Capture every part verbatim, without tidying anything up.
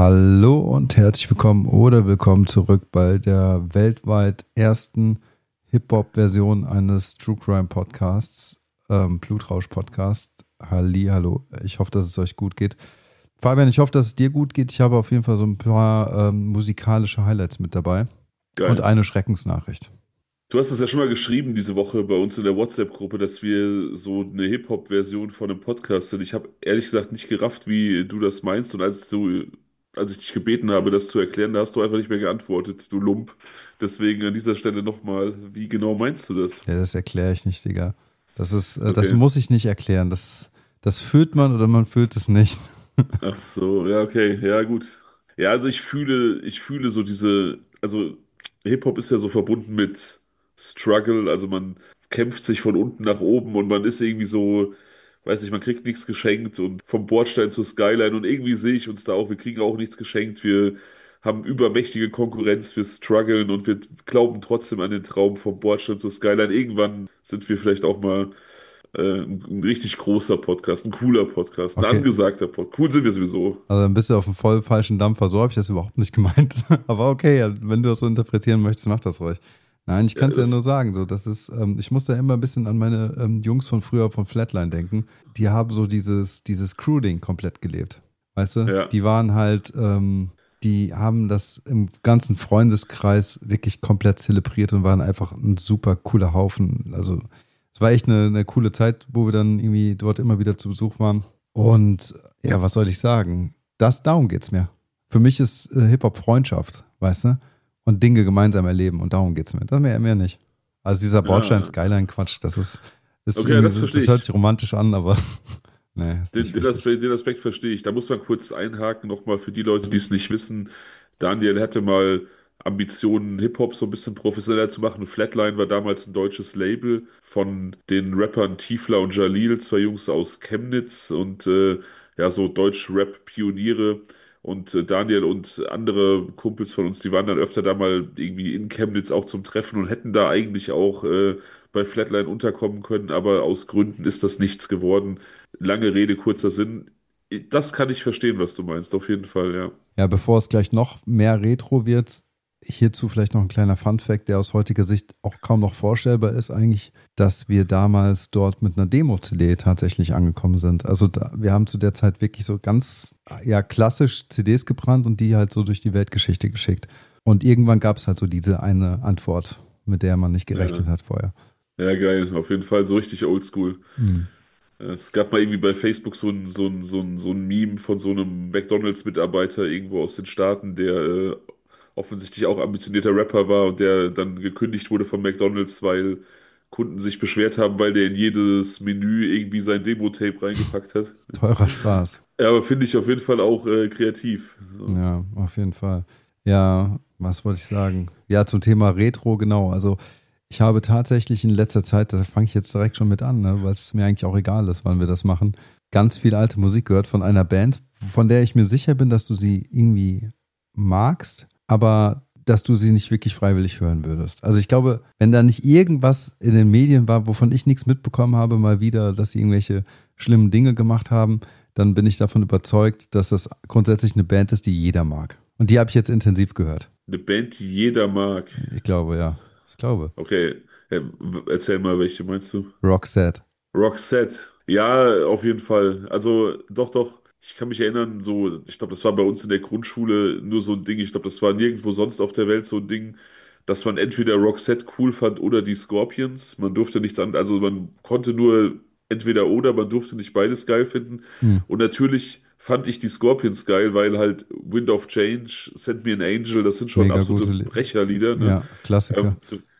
Hallo und herzlich willkommen oder willkommen zurück bei der weltweit ersten Hip-Hop-Version eines True Crime Podcasts, ähm, Blutrausch-Podcast. Halli, hallo. Ich hoffe, dass es euch gut geht. Fabian, ich hoffe, dass es dir gut geht. Ich habe auf jeden Fall so ein paar ähm, musikalische Highlights mit dabei. Geil. Und eine Schreckensnachricht. Du hast es ja schon mal geschrieben diese Woche bei uns in der WhatsApp-Gruppe, dass wir so eine Hip-Hop-Version von einem Podcast sind. Ich habe ehrlich gesagt nicht gerafft, wie du das meinst. Und als du, als ich dich gebeten habe, das zu erklären, da hast du einfach nicht mehr geantwortet, du Lump. Deswegen an dieser Stelle nochmal, wie genau meinst du das? Ja, das erkläre ich nicht, Digga. Das ist, äh, das Okay. muss ich nicht erklären. Das, das fühlt man oder man fühlt es nicht. Ach so, ja, okay, ja, gut. Ja, also ich fühle, ich fühle so diese, also Hip-Hop ist ja so verbunden mit Struggle, also man kämpft sich von unten nach oben und man ist irgendwie so, weiß nicht, man kriegt nichts geschenkt und vom Bordstein zur Skyline und irgendwie sehe ich uns da auch, wir kriegen auch nichts geschenkt, wir haben übermächtige Konkurrenz, wir strugglen und wir glauben trotzdem an den Traum vom Bordstein zur Skyline. Irgendwann sind wir vielleicht auch mal äh, ein, ein richtig großer Podcast, ein cooler Podcast, ein Okay, angesagter Podcast. Cool sind wir sowieso. also dann bist du auf einem voll falschen Dampfer. So habe ich das überhaupt nicht gemeint. Aber okay, ja, wenn du das so interpretieren möchtest, mach das ruhig. Nein, ich Ja, kann es ja nur das, sagen, so, das ist, ähm, ich muss da immer ein bisschen an meine ähm, Jungs von früher von Flatline denken. Die haben so dieses, dieses Crew-Ding komplett gelebt. Weißt du? ja, Die waren halt, ähm, die haben das im ganzen Freundeskreis wirklich komplett zelebriert und waren einfach ein super cooler Haufen. Also es war echt eine, eine coole Zeit, wo wir dann irgendwie dort immer wieder zu Besuch waren. Und ja, was soll ich sagen? Das, darum geht's mir. Für mich ist äh, Hip-Hop Freundschaft, weißt du? Und Dinge gemeinsam erleben und darum geht's mir. Das mehr, mehr nicht. Also dieser ja. Bordstein-Skyline-Quatsch, das ist, ist Okay, irgendwie das so, verstehe das hört ich. sich romantisch an, aber nee, ist Den, nicht den wichtig. Aspekt, den Aspekt verstehe ich. Da muss man kurz einhaken, nochmal für die Leute, die es nicht wissen. Daniel hatte mal Ambitionen, Hip-Hop so ein bisschen professioneller zu machen. Flatline war damals ein deutsches Label von den Rappern Tiefler und Jalil, zwei Jungs aus Chemnitz und äh, ja, so Deutsch-Rap-Pioniere. Und äh, Daniel und andere Kumpels von uns, die waren dann öfter da mal irgendwie in Chemnitz auch zum Treffen und hätten da eigentlich auch äh, bei Flatline unterkommen können, aber aus Gründen ist das nichts geworden. Lange Rede, kurzer Sinn. Das kann ich verstehen, was du meinst, auf jeden Fall, ja. Ja, bevor es gleich noch mehr Retro wird, hierzu vielleicht noch ein kleiner Funfact, der aus heutiger Sicht auch kaum noch vorstellbar ist eigentlich, dass wir damals dort mit einer Demo-C D tatsächlich angekommen sind. Also da, wir haben zu der Zeit wirklich so ganz ja klassisch C Ds gebrannt und die halt so durch die Weltgeschichte geschickt. Und irgendwann gab es halt so diese eine Antwort, mit der man nicht Ja, gerechnet hat vorher. ja, geil, auf jeden Fall so richtig oldschool. Hm. Es gab mal irgendwie bei Facebook so ein, so ein, so ein, so ein Meme von so einem McDonald's-Mitarbeiter irgendwo aus den Staaten, der äh, offensichtlich auch ambitionierter Rapper war und der dann gekündigt wurde von McDonald's, weil Kunden sich beschwert haben, weil der in jedes Menü irgendwie sein Demo-Tape reingepackt hat. Teurer Spaß. Ja, aber finde ich auf jeden Fall auch äh, kreativ. So. Ja, auf jeden Fall. Ja, was wollte ich sagen? Ja, zum Thema Retro, genau. Also ich habe tatsächlich in letzter Zeit, da fange ich jetzt direkt schon mit an, ne, weil es mir eigentlich auch egal ist, wann wir das machen, ganz viel alte Musik gehört von einer Band, von der ich mir sicher bin, dass du sie irgendwie magst, aber dass du sie nicht wirklich freiwillig hören würdest. Also ich glaube, wenn da nicht irgendwas in den Medien war, wovon ich nichts mitbekommen habe, mal wieder, dass sie irgendwelche schlimmen Dinge gemacht haben, dann bin ich davon überzeugt, dass das grundsätzlich eine Band ist, die jeder mag. Und die habe ich jetzt intensiv gehört. Eine Band, die jeder mag. Ich glaube, ja. Ich glaube. Okay, äh, w- erzähl mal, welche meinst du? Roxette. Roxette. Ja, auf jeden Fall. Also, doch, doch. Ich kann mich erinnern, so, ich glaube, das war bei uns in der Grundschule nur so ein Ding. Ich glaube, das war nirgendwo sonst auf der Welt so ein Ding, dass man entweder Roxette cool fand oder die Scorpions. Man durfte nichts an, also man konnte nur entweder oder, man durfte nicht beides geil finden. Hm. Und natürlich fand ich die Scorpions geil, weil halt Wind of Change, Send Me an Angel, das sind schon Mega absolute gute. Le Brecherlieder, ne? ja, Klassiker. Ähm,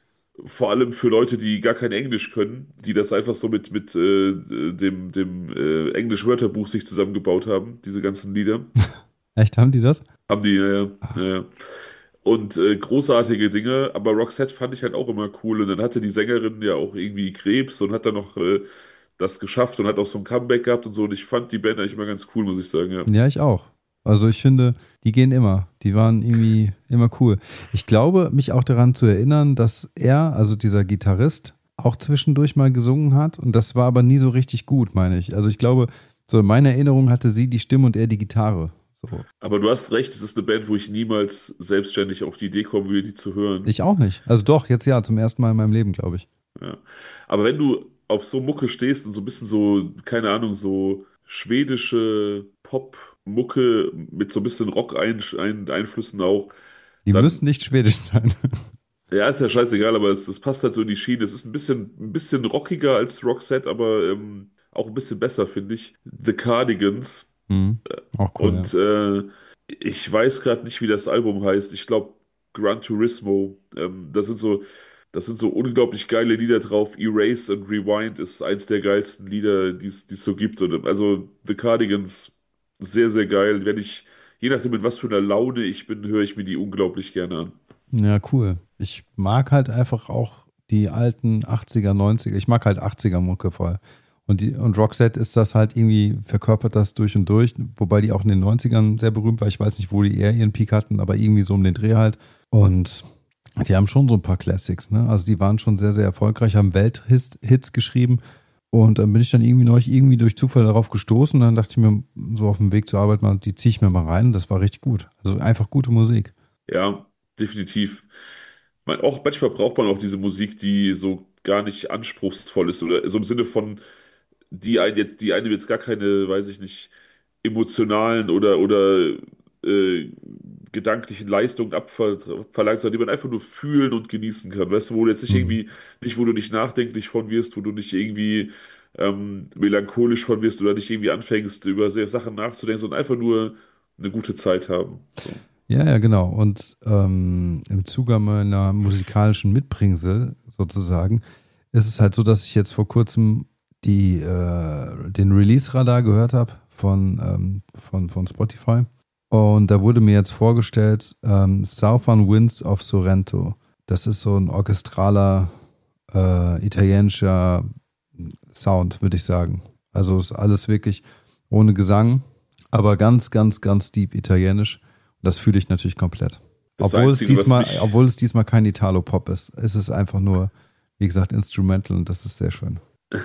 vor allem für Leute, die gar kein Englisch können, die das einfach so mit, mit äh, dem, dem äh, Englisch-Wörterbuch sich zusammengebaut haben, diese ganzen Lieder. Echt, haben die das? Haben die, ja, ja. Ach, Ja. Und äh, großartige Dinge, aber Roxette fand ich halt auch immer cool. Und dann hatte die Sängerin ja auch irgendwie Krebs und hat dann noch äh, das geschafft und hat auch so ein Comeback gehabt und so. Und ich fand die Band eigentlich immer ganz cool, muss ich sagen, ja. ja, ich auch. Also ich finde, die gehen immer. Die waren irgendwie immer cool. Ich glaube, mich auch daran zu erinnern, dass er, also dieser Gitarrist, auch zwischendurch mal gesungen hat. Und das war aber nie so richtig gut, meine ich. Also ich glaube, so in meiner Erinnerung hatte sie die Stimme und er die Gitarre. So. Aber du hast recht, es ist eine Band, wo ich niemals selbstständig auf die Idee kommen würde, die zu hören. Ich auch nicht. Also doch, jetzt ja, zum ersten Mal in meinem Leben, glaube ich. Ja. Aber wenn du auf so Mucke stehst und so ein bisschen so, keine Ahnung, so schwedische Pop-Mucke mit so ein bisschen Rock-Einflüssen auch, Die dann, müssen nicht schwedisch sein. ja, ist ja scheißegal, aber es, es passt halt so in die Schiene. Es ist ein bisschen, ein bisschen rockiger als Roxette, aber ähm, auch ein bisschen besser, finde ich. The Cardigans. Mhm. Auch cool, ja. Und äh, ich weiß gerade nicht, wie das Album heißt. Ich glaube Gran Turismo. Ähm, das sind so, das sind so unglaublich geile Lieder drauf. Erase and Rewind ist eins der geilsten Lieder, die es die es so gibt. Und also The Cardigans, sehr, sehr geil. Wenn ich, je nachdem, in was für einer Laune ich bin, höre ich mir die unglaublich gerne an. Ja, cool. Ich mag halt einfach auch die alten achtziger, neunziger. Ich mag halt achtziger-Mucke voll. Und, die, und Roxette ist das halt irgendwie, verkörpert das durch und durch, wobei die auch in den neunzigern sehr berühmt war. Ich weiß nicht, wo die eher ihren Peak hatten, aber irgendwie so um den Dreh halt. Und die haben schon so ein paar Classics, ne? Also die waren schon sehr, sehr erfolgreich, haben Welthits Hits geschrieben. Und dann bin ich dann irgendwie neulich irgendwie durch Zufall darauf gestoßen. Und dann dachte ich mir, so auf dem Weg zur Arbeit mal, die ziehe ich mir mal rein. Das war richtig gut. Also einfach gute Musik. Ja, definitiv. Man, auch manchmal braucht man auch diese Musik, die so gar nicht anspruchsvoll ist oder so im Sinne von die einen jetzt, die einem jetzt gar keine, weiß ich nicht, emotionalen oder, oder äh, gedanklichen Leistungen abverlangt, sondern die man einfach nur fühlen und genießen kann. Weißt du, wo du jetzt nicht Mhm. irgendwie, nicht, wo du nicht nachdenklich von wirst, wo du nicht irgendwie ähm, melancholisch von wirst oder nicht irgendwie anfängst, über sehr Sachen nachzudenken, sondern einfach nur eine gute Zeit haben. So. Ja, ja, genau. Und ähm, im Zuge meiner musikalischen Mitbringsel sozusagen ist es halt so, dass ich jetzt vor kurzem die, äh, den Release-Radar gehört habe von, ähm, von, von Spotify. Und da wurde mir jetzt vorgestellt ähm, Southern Winds of Sorrento. Das ist so ein orchestraler äh, italienischer Sound, würde ich sagen. Also ist alles wirklich ohne Gesang, aber ganz, ganz, ganz deep italienisch. Das fühle ich natürlich komplett. Das Obwohl es Einzige, was diesmal, mich obwohl es diesmal kein Italo-Pop ist. Es ist einfach nur, wie gesagt, Instrumental und das ist sehr schön.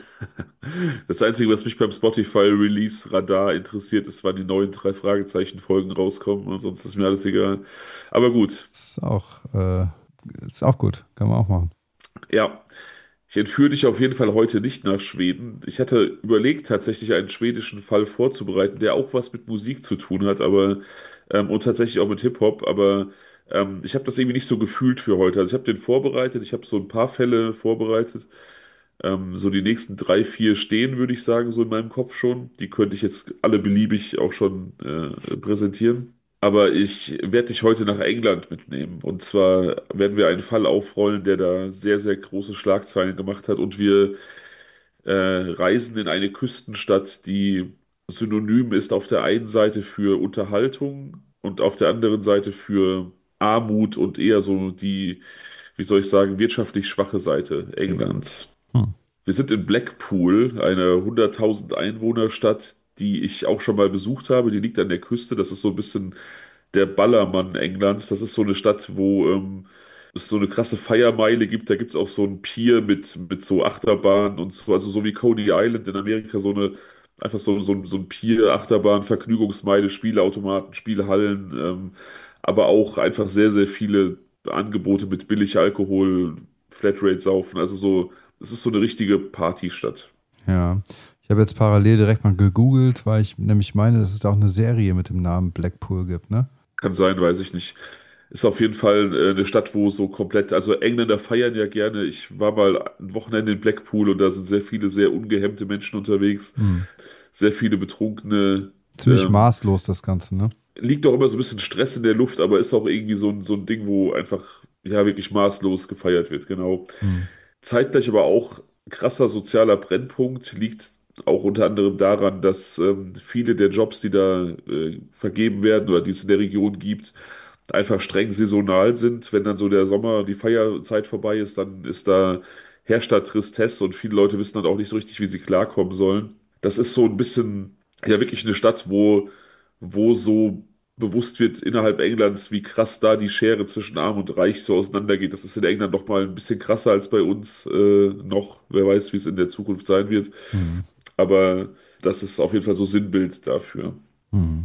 Das Einzige, was mich beim Spotify Release Radar interessiert, ist, wann die neuen drei Fragezeichen Folgen rauskommen. Und sonst ist mir alles egal. Aber gut, Ist auch, äh, ist auch gut. Kann man auch machen. ja. Ich entführe dich auf jeden Fall heute nicht nach Schweden. Ich hatte überlegt, tatsächlich einen schwedischen Fall vorzubereiten, der auch was mit Musik zu tun hat, aber ähm, und tatsächlich auch mit Hip-Hop, aber ähm, ich habe das irgendwie nicht so gefühlt für heute. Also ich habe den vorbereitet, ich habe so ein paar Fälle vorbereitet. Ähm, so die nächsten drei, vier stehen, würde ich sagen, so in meinem Kopf schon. Die könnte ich jetzt alle beliebig auch schon äh, präsentieren. Aber ich werde dich heute nach England mitnehmen. Und zwar werden wir einen Fall aufrollen, der da sehr, sehr große Schlagzeilen gemacht hat. Und wir äh, reisen in eine Küstenstadt, die synonym ist auf der einen Seite für Unterhaltung und auf der anderen Seite für Armut und eher so die, wie soll ich sagen, wirtschaftlich schwache Seite Englands. Hm. Wir sind in Blackpool, eine hunderttausend Einwohnerstadt, die ich auch schon mal besucht habe. Die liegt an der Küste. Das ist so ein bisschen der Ballermann Englands. Das ist so eine Stadt, wo ähm, es so eine krasse Feiermeile gibt. Da gibt es auch so ein Pier mit, mit so Achterbahnen und so, also so wie Coney Island in Amerika, so eine, einfach so, so, so ein Pier, Achterbahn, Vergnügungsmeile, Spielautomaten, Spielhallen, ähm, aber auch einfach sehr, sehr viele Angebote mit billig Alkohol, Flatrate saufen, also so, es ist so eine richtige Partystadt. Ja. Ich habe jetzt parallel direkt mal gegoogelt, weil ich nämlich meine, dass es da auch eine Serie mit dem Namen Blackpool gibt, ne? Kann sein, weiß ich nicht. Ist auf jeden Fall äh, eine Stadt, wo so komplett, also Engländer feiern ja gerne. Ich war mal ein Wochenende in Blackpool und da sind sehr viele sehr ungehemmte Menschen unterwegs, Hm. sehr viele Betrunkene. Ziemlich Ähm, maßlos das Ganze, ne? liegt auch immer so ein bisschen Stress in der Luft, aber ist auch irgendwie so ein, so ein Ding, wo einfach ja wirklich maßlos gefeiert wird, genau. Hm. Zeitgleich aber auch krasser sozialer Brennpunkt liegt auch unter anderem daran, dass ähm, viele der Jobs, die da äh, vergeben werden oder die es in der Region gibt, einfach streng saisonal sind. Wenn dann so der Sommer, die Feierzeit vorbei ist, dann ist da herrscht da Tristesse und viele Leute wissen dann auch nicht so richtig, wie sie klarkommen sollen. Das ist so ein bisschen, ja, wirklich eine Stadt, wo, wo so bewusst wird innerhalb Englands, wie krass da die Schere zwischen Arm und Reich so auseinandergeht. Das ist in England noch mal ein bisschen krasser als bei uns äh, noch. Wer weiß, wie es in der Zukunft sein wird. Hm. Aber das ist auf jeden Fall so Sinnbild dafür. Hm.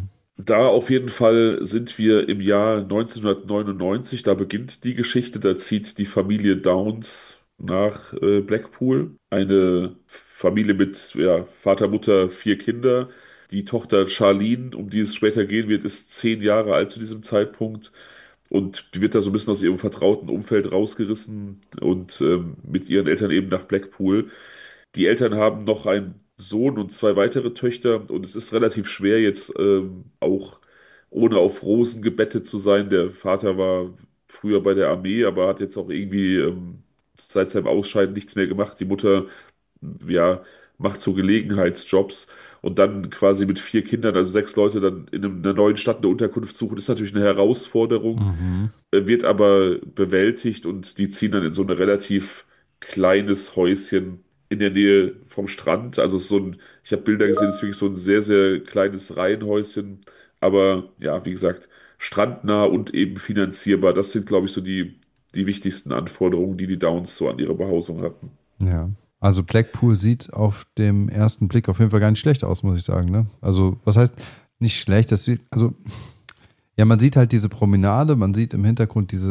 Da auf jeden Fall sind wir im Jahr neunzehnhundertneunundneunzig, da beginnt die Geschichte, da zieht die Familie Downs nach äh, Blackpool. Eine Familie mit ja, Vater, Mutter, vier Kinder. Die Tochter Charlene, um die es später gehen wird, ist zehn Jahre alt zu diesem Zeitpunkt. Und die wird da so ein bisschen aus ihrem vertrauten Umfeld rausgerissen und ähm, mit ihren Eltern eben nach Blackpool. Die Eltern haben noch einen Sohn und zwei weitere Töchter und es ist relativ schwer jetzt ähm, auch ohne auf Rosen gebettet zu sein. Der Vater war früher bei der Armee, aber hat jetzt auch irgendwie ähm, seit seinem Ausscheiden nichts mehr gemacht. Die Mutter, ja, macht so Gelegenheitsjobs und dann quasi mit vier Kindern, also sechs Leute, dann in einem- einer neuen Stadt eine Unterkunft suchen, ist natürlich eine Herausforderung, Mhm. äh, wird aber bewältigt und die ziehen dann in so ein relativ kleines Häuschen in der Nähe vom Strand. Also es ist so ein, ich habe Bilder gesehen, es ist wirklich so ein sehr, sehr kleines Reihenhäuschen, aber ja, wie gesagt, strandnah und eben finanzierbar. Das sind, glaube ich, so die, die wichtigsten Anforderungen, die die Downs so an ihre Behausung hatten. Ja. Also Blackpool sieht auf dem ersten Blick auf jeden Fall gar nicht schlecht aus, muss ich sagen. Ne? Also, was heißt nicht schlecht? Das sieht, also, ja, man sieht halt diese Promenade, man sieht im Hintergrund diese,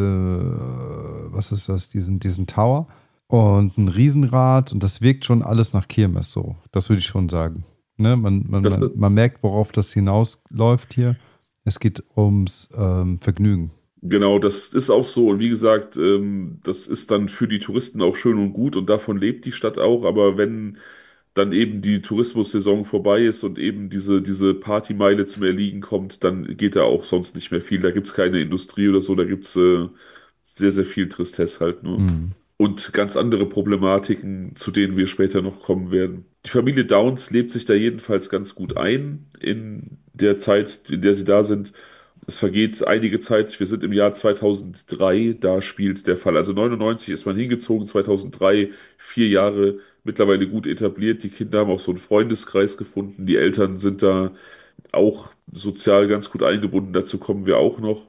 äh, was ist das, diesen, diesen Tower und ein Riesenrad und das wirkt schon alles nach Kirmes so. Das würde ich schon sagen. Ne? Man, man, Das, man, man merkt, worauf das hinausläuft hier. Es geht ums ähm, Vergnügen. Genau, das ist auch so. Und wie gesagt, ähm, das ist dann für die Touristen auch schön und gut und davon lebt die Stadt auch. Aber wenn dann eben die Tourismussaison vorbei ist und eben diese, diese Partymeile zum Erliegen kommt, dann geht da auch sonst nicht mehr viel. Da gibt es keine Industrie oder so, da gibt es äh, sehr, sehr viel Tristesse halt nur. Mhm. Und ganz andere Problematiken, zu denen wir später noch kommen werden. Die Familie Downs lebt sich da jedenfalls ganz gut ein in der Zeit, in der sie da sind. Es vergeht einige Zeit, wir sind im Jahr zweitausenddrei, da spielt der Fall. Also neunundneunzig ist man hingezogen, zweitausenddrei, vier Jahre, mittlerweile gut etabliert. Die Kinder haben auch so einen Freundeskreis gefunden. Die Eltern sind da auch sozial ganz gut eingebunden. Dazu kommen wir auch noch.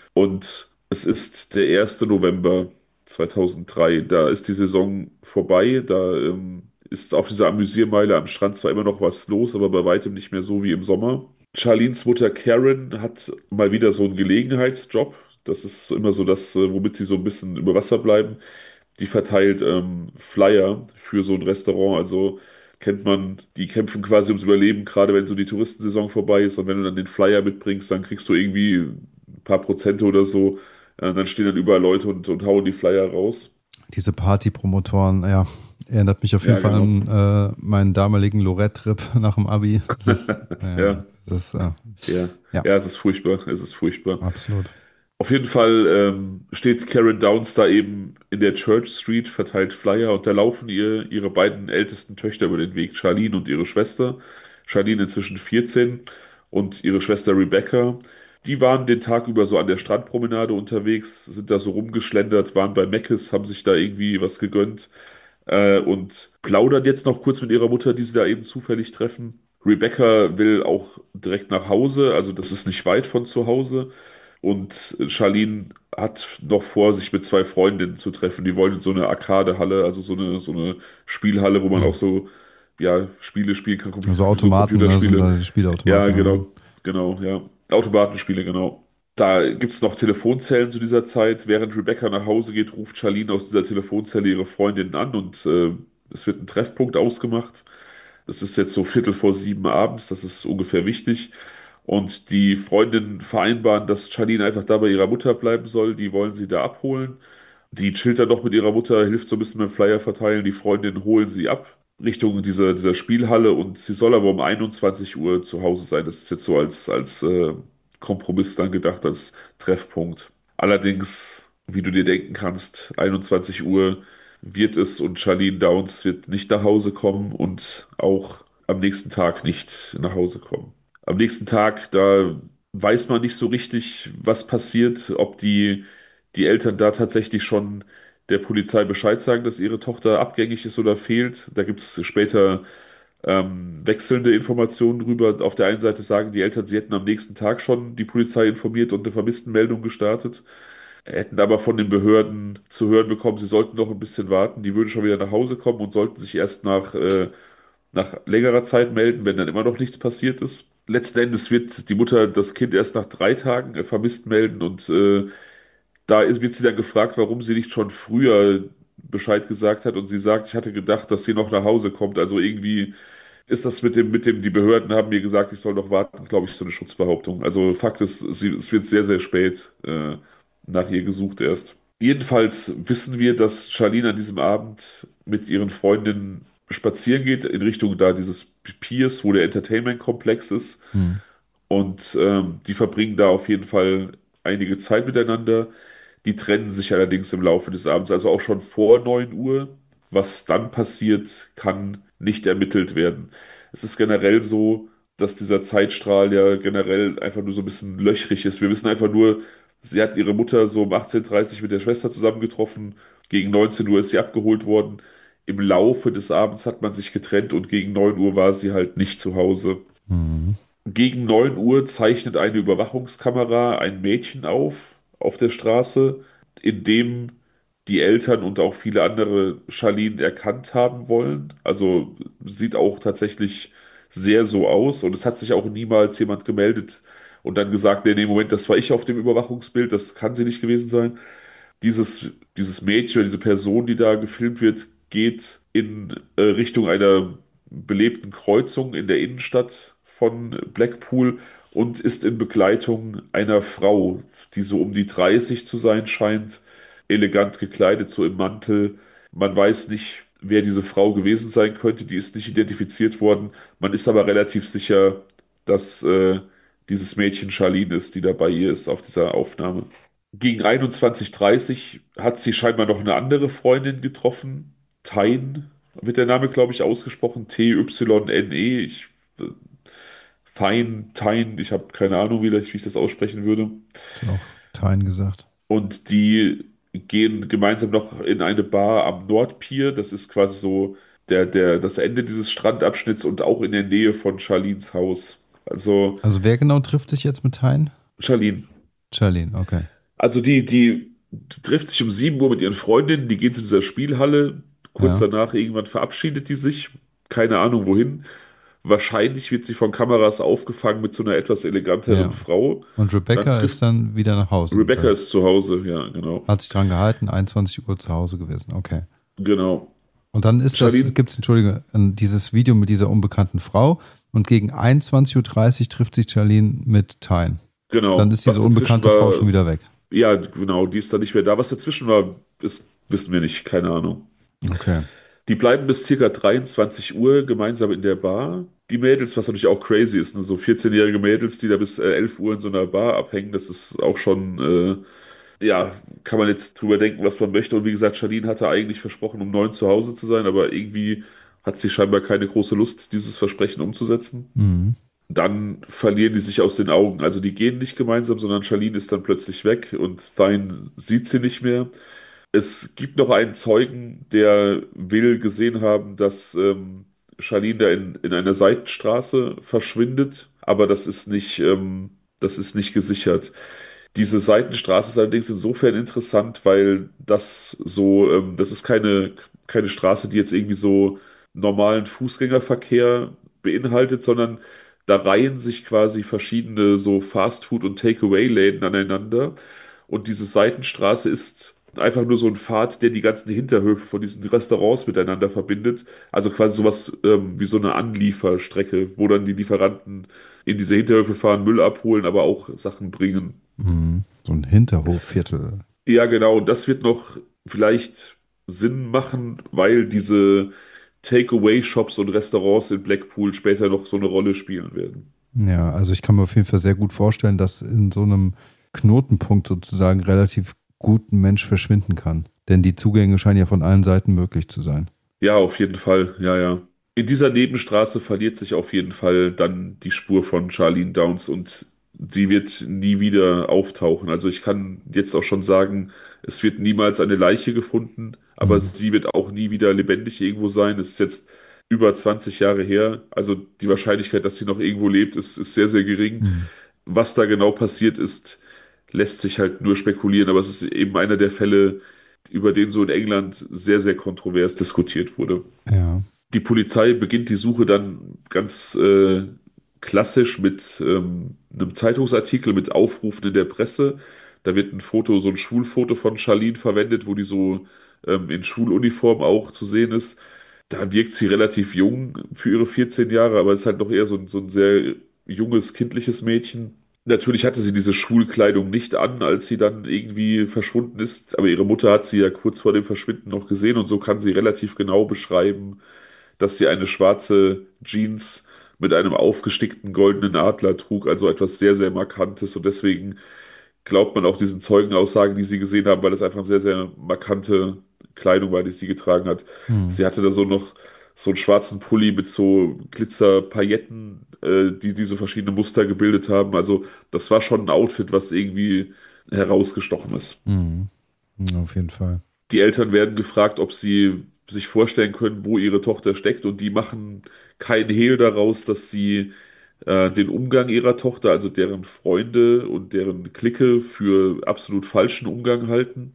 Und es ist der erste November zweitausenddrei. Da ist die Saison vorbei. Da ähm, ist auf dieser Amüsiermeile am Strand zwar immer noch was los, aber bei weitem nicht mehr so wie im Sommer. Charlens Mutter Karen hat mal wieder so einen Gelegenheitsjob. Das ist immer so das, äh, womit sie so ein bisschen über Wasser bleiben. Die verteilt ähm, Flyer für so ein Restaurant. Also kennt man, die kämpfen quasi ums Überleben, gerade wenn so die Touristensaison vorbei ist. Und wenn du dann den Flyer mitbringst, dann kriegst du irgendwie ein paar Prozente oder so. Äh, dann stehen dann überall Leute und, und hauen die Flyer raus. Diese Partypromotoren, ja, erinnert mich auf jeden Ja, Fall genau. an äh, meinen damaligen Lorette-Trip nach dem Abi. Das ist, ja, Ja, das ist, äh, ja. ja, Ja, es ist furchtbar. Es ist furchtbar. absolut. Auf jeden Fall ähm, steht Karen Downs da eben in der Church Street, verteilt Flyer und da laufen ihr ihre beiden ältesten Töchter über den Weg, Charlene und ihre Schwester. Charlene inzwischen vierzehn und ihre Schwester Rebecca. Die waren den Tag über so an der Strandpromenade unterwegs, sind da so rumgeschlendert, waren bei Mc's, haben sich da irgendwie was gegönnt äh, und plaudern jetzt noch kurz mit ihrer Mutter, die sie da eben zufällig treffen. Rebecca will auch direkt nach Hause, also das ist nicht weit von zu Hause. Und Charlene hat noch vor, sich mit zwei Freundinnen zu treffen. Die wollen in so eine Arcadehalle, also so eine, so eine Spielhalle, wo man auch Hm. so, ja, Spiele spielen kann, Also Compu- so Automaten, ne, sind Computerspiele. da die Ja, Spielautomaten. Ja. genau, genau, ja. Automatenspiele, genau. Da gibt es noch Telefonzellen zu dieser Zeit. Während Rebecca nach Hause geht, ruft Charlene aus dieser Telefonzelle ihre Freundin an und äh, es wird ein Treffpunkt ausgemacht. Es ist jetzt so Viertel vor sieben abends, das ist ungefähr wichtig. Und die Freundinnen vereinbaren, dass Charlene einfach da bei ihrer Mutter bleiben soll. Die wollen sie da abholen. Die chillt dann noch mit ihrer Mutter, hilft so ein bisschen beim Flyer verteilen. Die Freundinnen holen sie ab Richtung dieser, dieser Spielhalle und sie soll aber um einundzwanzig Uhr zu Hause sein. Das ist jetzt so als, als äh, Kompromiss dann gedacht, als Treffpunkt. Allerdings, wie du dir denken kannst, einundzwanzig Uhr wird es und Charlene Downs wird nicht nach Hause kommen und auch am nächsten Tag nicht nach Hause kommen. Am nächsten Tag, da weiß man nicht so richtig, was passiert, ob die, die Eltern da tatsächlich schon der Polizei Bescheid sagen, dass ihre Tochter abgängig ist oder fehlt. Da gibt es später ähm, wechselnde Informationen drüber. Auf der einen Seite sagen die Eltern, sie hätten am nächsten Tag schon die Polizei informiert und eine Vermisstenmeldung gestartet, hätten aber von den Behörden zu hören bekommen, sie sollten noch ein bisschen warten, die würden schon wieder nach Hause kommen und sollten sich erst nach, äh, nach längerer Zeit melden, wenn dann immer noch nichts passiert ist. letzten Endes wird die Mutter das Kind erst nach drei Tagen äh, vermisst melden und äh, da ist, wird sie dann gefragt, warum sie nicht schon früher Bescheid gesagt hat und sie sagt, ich hatte gedacht, dass sie noch nach Hause kommt. Also irgendwie ist das mit dem, mit dem, die Behörden haben mir gesagt, ich soll noch warten, glaube ich, so eine Schutzbehauptung. Also Fakt ist, sie, es wird sehr, sehr spät äh, nach ihr gesucht erst. Jedenfalls wissen wir, dass Charlene an diesem Abend mit ihren Freundinnen spazieren geht in Richtung da dieses Piers, wo der Entertainment-Komplex ist. Hm. Und ähm, die verbringen da auf jeden Fall einige Zeit miteinander. Die trennen sich allerdings im Laufe des Abends, also auch schon vor neun Uhr. Was dann passiert, kann nicht ermittelt werden. Es ist generell so, dass dieser Zeitstrahl ja generell einfach nur so ein bisschen löchrig ist. Wir wissen einfach nur, sie hat ihre Mutter so um achtzehn Uhr dreißig mit der Schwester zusammengetroffen. Gegen neunzehn Uhr ist sie abgeholt worden. Im Laufe des Abends hat man sich getrennt und gegen neun Uhr war sie halt nicht zu Hause. Hm. Gegen neun Uhr zeichnet eine Überwachungskamera ein Mädchen auf, auf der Straße, in dem die Eltern und auch viele andere Charlene erkannt haben wollen. Also sieht auch tatsächlich sehr so aus und es hat sich auch niemals jemand gemeldet und dann gesagt, nee, nee, Moment, das war ich auf dem Überwachungsbild, das kann sie nicht gewesen sein. Dieses, dieses Mädchen oder diese Person, die da gefilmt wird, geht in äh, Richtung einer belebten Kreuzung in der Innenstadt von Blackpool und ist in Begleitung einer Frau, die so um die dreißig zu sein scheint, elegant gekleidet, so im Mantel. Man weiß nicht, wer diese Frau gewesen sein könnte, die ist nicht identifiziert worden. Man ist aber relativ sicher, dass äh, dieses Mädchen Charlene ist, die da bei ihr ist auf dieser Aufnahme. Gegen einundzwanzig Uhr dreißig hat sie scheinbar noch eine andere Freundin getroffen. Tyne wird der Name, glaube ich, ausgesprochen. T-Y-N-E. Ich, äh, Tyne, Tyne, ich habe keine Ahnung, wie ich, wie ich das aussprechen würde. Ist auch Tein gesagt. Und die gehen gemeinsam noch in eine Bar am Nordpier. Das ist quasi so der, der, das Ende dieses Strandabschnitts und auch in der Nähe von Charlines Haus. Also, Also wer genau trifft sich jetzt mit Tein? Charlene. Charlene, okay. Also die, die trifft sich um sieben Uhr mit ihren Freundinnen, die gehen zu dieser Spielhalle. Kurz Ja, danach irgendwann verabschiedet die sich. Keine Ahnung wohin. Wahrscheinlich wird sie von Kameras aufgefangen mit so einer etwas eleganteren ja. Frau. Und Dann Rebecca trifft ist dann wieder nach Hause Rebecca gegangen. ist zu Hause, ja, genau. Hat sich dran gehalten, einundzwanzig Uhr zu Hause gewesen, okay. Genau. Und dann ist das, Charlene, gibt es, Entschuldige, dieses Video mit dieser unbekannten Frau und gegen einundzwanzig Uhr dreißig trifft sich Charlene mit Tyne. genau. Dann ist Was diese dazwischen unbekannte war, Frau schon wieder weg. ja, genau, die ist da nicht mehr da. Was dazwischen war, ist, wissen wir nicht, keine Ahnung. Okay. Die bleiben bis circa dreiundzwanzig Uhr gemeinsam in der Bar. Die Mädels, was natürlich auch crazy ist, ne? So vierzehn-jährige Mädels, die da bis äh, elf Uhr in so einer Bar abhängen, das ist auch schon, äh, ja, kann man jetzt drüber denken, was man möchte. Und wie gesagt, Charlene hatte eigentlich versprochen, um neun zu Hause zu sein, aber irgendwie hat sie scheinbar keine große Lust, dieses Versprechen umzusetzen. Mhm. Dann verlieren die sich aus den Augen. Also die gehen nicht gemeinsam, sondern Charlene ist dann plötzlich weg und Thine sieht sie nicht mehr. Es gibt noch einen Zeugen, der will gesehen haben, dass ähm, Charlene da in, in einer Seitenstraße verschwindet, aber das ist nicht, ähm, das ist nicht gesichert. Diese Seitenstraße ist allerdings insofern interessant, weil das so, ähm, das ist keine, keine Straße, die jetzt irgendwie so normalen Fußgängerverkehr beinhaltet, sondern da reihen sich quasi verschiedene so Fastfood- und Takeaway-Läden aneinander. Und diese Seitenstraße ist einfach nur so ein Pfad, der die ganzen Hinterhöfe von diesen Restaurants miteinander verbindet. Also quasi sowas ähm, wie so eine Anlieferstrecke, wo dann die Lieferanten in diese Hinterhöfe fahren, Müll abholen, aber auch Sachen bringen. Mhm. So ein Hinterhofviertel. Ja, genau. Und das wird noch vielleicht Sinn machen, weil diese Takeaway-Shops und Restaurants in Blackpool später noch so eine Rolle spielen werden. Ja, also ich kann mir auf jeden Fall sehr gut vorstellen, dass in so einem Knotenpunkt sozusagen relativ gut ein Mensch verschwinden kann. Denn die Zugänge scheinen ja von allen Seiten möglich zu sein. Ja, auf jeden Fall. Ja, ja. In dieser Nebenstraße verliert sich auf jeden Fall dann die Spur von Charlene Downs und sie wird nie wieder auftauchen. Also ich kann jetzt auch schon sagen, es wird niemals eine Leiche gefunden, aber Mhm. sie wird auch nie wieder lebendig irgendwo sein. Es ist jetzt über zwanzig Jahre her. Also die Wahrscheinlichkeit, dass sie noch irgendwo lebt, ist, ist sehr, sehr gering. Mhm. Was da genau passiert ist, lässt sich halt nur spekulieren, aber es ist eben einer der Fälle, über den so in England sehr, sehr kontrovers diskutiert wurde. Ja. Die Polizei beginnt die Suche dann ganz äh, klassisch mit ähm, einem Zeitungsartikel mit Aufrufen in der Presse. Da wird ein Foto, so ein Schulfoto von Charlene verwendet, wo die so ähm, in Schuluniform auch zu sehen ist. Da wirkt sie relativ jung für ihre vierzehn Jahre, aber ist halt noch eher so ein, so ein sehr junges, kindliches Mädchen. Natürlich hatte sie diese Schulkleidung nicht an, als sie dann irgendwie verschwunden ist, aber ihre Mutter hat sie ja kurz vor dem Verschwinden noch gesehen und so kann sie relativ genau beschreiben, dass sie eine schwarze Jeans mit einem aufgestickten goldenen Adler trug, also etwas sehr, sehr Markantes. Und deswegen glaubt man auch diesen Zeugenaussagen, die sie gesehen haben, weil das einfach sehr, sehr markante Kleidung war, die sie getragen hat. Hm. Sie hatte da so noch so einen schwarzen Pulli mit so Glitzerpailletten, äh, die diese verschiedene Muster gebildet haben. Also das war schon ein Outfit, was irgendwie herausgestochen ist. Hm. Auf jeden Fall. Die Eltern werden gefragt, ob sie sich vorstellen können, wo ihre Tochter steckt, und die machen keinen Hehl daraus, dass sie äh, den Umgang ihrer Tochter, also deren Freunde und deren Clique, für absolut falschen Umgang halten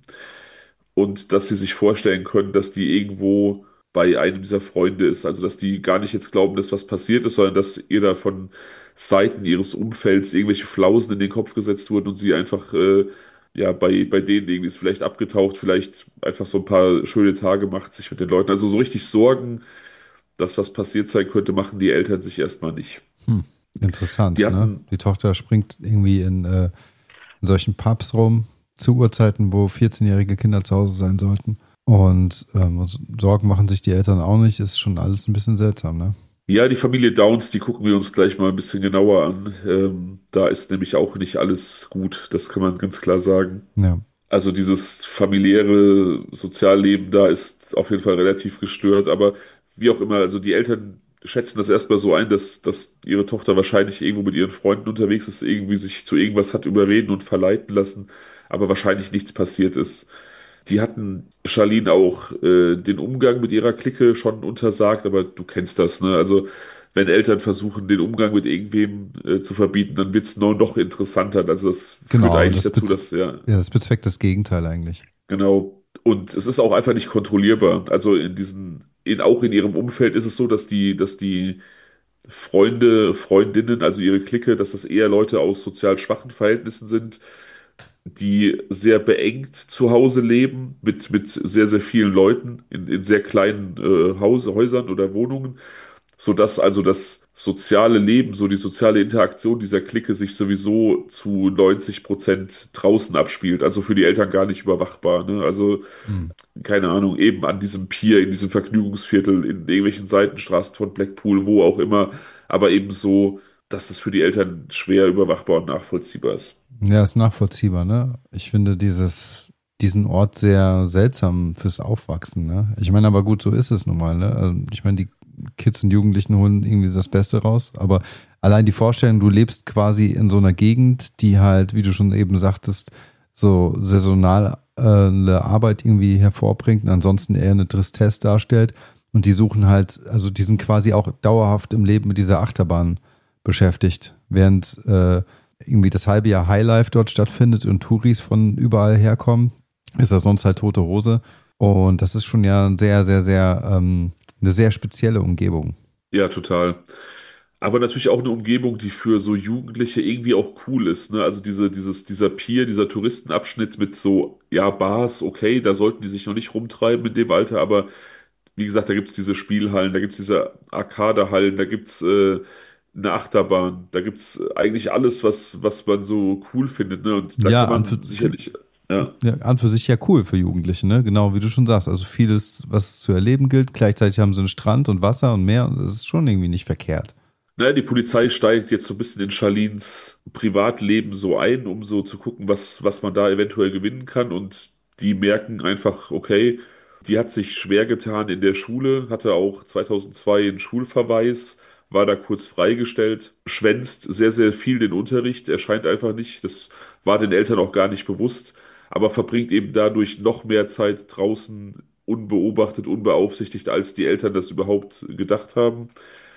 und dass sie sich vorstellen können, dass die irgendwo bei einem dieser Freunde ist. Also dass die gar nicht jetzt glauben, dass was passiert ist, sondern dass ihr da von Seiten ihres Umfelds irgendwelche Flausen in den Kopf gesetzt wurden und sie einfach äh, ja bei, bei denen irgendwie ist vielleicht abgetaucht, vielleicht einfach so ein paar schöne Tage macht sich mit den Leuten. Also so richtig Sorgen, dass was passiert sein könnte, machen die Eltern sich erstmal nicht. Hm. Die Interessant, ne? hatten Die Tochter springt irgendwie in, äh, in solchen Pubs rum, zu Uhrzeiten, wo vierzehnjährige Kinder zu Hause sein sollten. Und ähm, Sorgen machen sich die Eltern auch nicht. Ist schon alles ein bisschen seltsam, ne? Ja, die Familie Downs, die gucken wir uns gleich mal ein bisschen genauer an. Ähm, da ist nämlich auch nicht alles gut, das kann man ganz klar sagen. Ja. Also dieses familiäre Sozialleben da ist auf jeden Fall relativ gestört, aber wie auch immer, also die Eltern schätzen das erstmal so ein, dass, dass ihre Tochter wahrscheinlich irgendwo mit ihren Freunden unterwegs ist, irgendwie sich zu irgendwas hat überreden und verleiten lassen, aber wahrscheinlich nichts passiert ist. Die hatten Charlene auch äh, den Umgang mit ihrer Clique schon untersagt, aber du kennst das, ne? Also wenn Eltern versuchen, den Umgang mit irgendwem äh, zu verbieten, dann wird es nur noch interessanter. Also das führt Genau, eigentlich das, dazu, bez dass, ja, ja, das bezweckt das Gegenteil eigentlich. genau. Und es ist auch einfach nicht kontrollierbar. Also in diesen, in, auch in ihrem Umfeld ist es so, dass die, dass die Freunde, Freundinnen, also ihre Clique, dass das eher Leute aus sozial schwachen Verhältnissen sind, die sehr beengt zu Hause leben, mit, mit sehr, sehr vielen Leuten in, in sehr kleinen äh, Hause, Häusern oder Wohnungen, sodass also das soziale Leben, so die soziale Interaktion dieser Clique sich sowieso zu neunzig Prozent draußen abspielt, also für die Eltern gar nicht überwachbar, ne? Also, Hm. keine Ahnung, eben an diesem Pier, in diesem Vergnügungsviertel, in irgendwelchen Seitenstraßen von Blackpool, wo auch immer, aber eben so, dass es für die Eltern schwer überwachbar und nachvollziehbar ist. Ja, ist nachvollziehbar, ne? Ich finde dieses, diesen Ort sehr seltsam fürs Aufwachsen, ne? Ich meine, aber gut, so ist es nun mal, ne? Also ich meine, die Kids und Jugendlichen holen irgendwie das Beste raus, aber allein die Vorstellung, du lebst quasi in so einer Gegend, die halt, wie du schon eben sagtest, so saisonale äh, eine Arbeit irgendwie hervorbringt und ansonsten eher eine Tristesse darstellt, und die suchen halt, also die sind quasi auch dauerhaft im Leben mit dieser Achterbahn beschäftigt, während äh, irgendwie das halbe Jahr Highlife dort stattfindet und Touris von überall herkommen, ist das sonst halt tote Hose. Und das ist schon ja ein sehr, sehr, sehr, ähm, eine sehr spezielle Umgebung. Ja, total. Aber natürlich auch eine Umgebung, die für so Jugendliche irgendwie auch cool ist, ne? Also diese, dieses, dieser Pier, dieser Touristenabschnitt mit so, ja, Bars, okay, da sollten die sich noch nicht rumtreiben in dem Alter, aber wie gesagt, da gibt es diese Spielhallen, da gibt es diese Arcade-Hallen, da gibt es äh, eine Achterbahn, da gibt es eigentlich alles, was, was man so cool findet, ne? Und da Ja, kann an für, man sicherlich, ja. ja, an für sich ja cool für Jugendliche, ne? Genau wie du schon sagst. Also vieles, was es zu erleben gilt. Gleichzeitig haben sie einen Strand und Wasser und Meer, und das ist schon irgendwie nicht verkehrt. Naja, die Polizei steigt jetzt so ein bisschen in Charlines Privatleben so ein, um so zu gucken, was, was man da eventuell gewinnen kann. Und die merken einfach, okay, die hat sich schwer getan in der Schule, hatte auch zweitausendzwei einen Schulverweis, war da kurz freigestellt, schwänzt sehr, sehr viel den Unterricht, erscheint einfach nicht. Das war den Eltern auch gar nicht bewusst, aber verbringt eben dadurch noch mehr Zeit draußen unbeobachtet, unbeaufsichtigt, als die Eltern das überhaupt gedacht haben.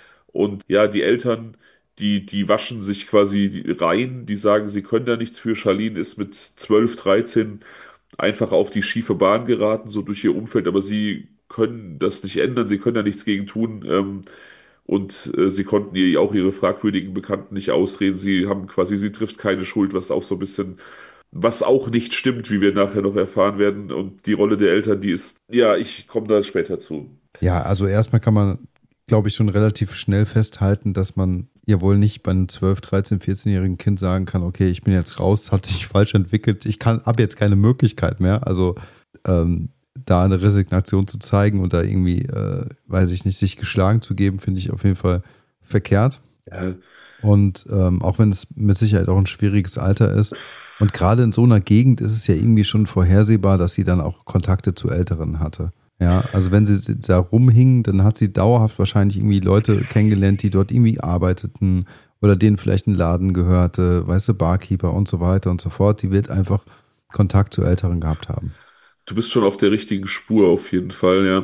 Und ja, die Eltern, die, die waschen sich quasi die- rein, die sagen, sie können da nichts für. Charlene ist mit zwölf, dreizehn einfach auf die schiefe Bahn geraten, so durch ihr Umfeld, aber sie können das nicht ändern, sie können da nichts gegen tun. Ähm, und äh, sie konnten ihr auch ihre fragwürdigen Bekannten nicht ausreden. Sie haben quasi, sie trifft keine Schuld, was auch so ein bisschen, was auch nicht stimmt, wie wir nachher noch erfahren werden. Und die Rolle der Eltern, die ist, ja, ich komme da später zu. Ja, also erstmal kann man, glaube ich, schon relativ schnell festhalten, dass man ja wohl nicht bei einem zwölf, dreizehn, vierzehn-jährigen Kind sagen kann, okay, ich bin jetzt raus, hat sich falsch entwickelt, ich kann, habe jetzt keine Möglichkeit mehr. Also ähm, da eine Resignation zu zeigen und da irgendwie, äh, weiß ich nicht, sich geschlagen zu geben, finde ich auf jeden Fall verkehrt. Ja, Und ähm, auch wenn es mit Sicherheit auch ein schwieriges Alter ist. Und gerade in so einer Gegend ist es ja irgendwie schon vorhersehbar, dass sie dann auch Kontakte zu Älteren hatte. Ja, also wenn sie da rumhing, dann hat sie dauerhaft wahrscheinlich irgendwie Leute kennengelernt, die dort irgendwie arbeiteten oder denen vielleicht ein Laden gehörte, weißt du, Barkeeper und so weiter und so fort. Die wird einfach Kontakt zu Älteren gehabt haben. du bist schon auf der richtigen Spur auf jeden Fall, ja.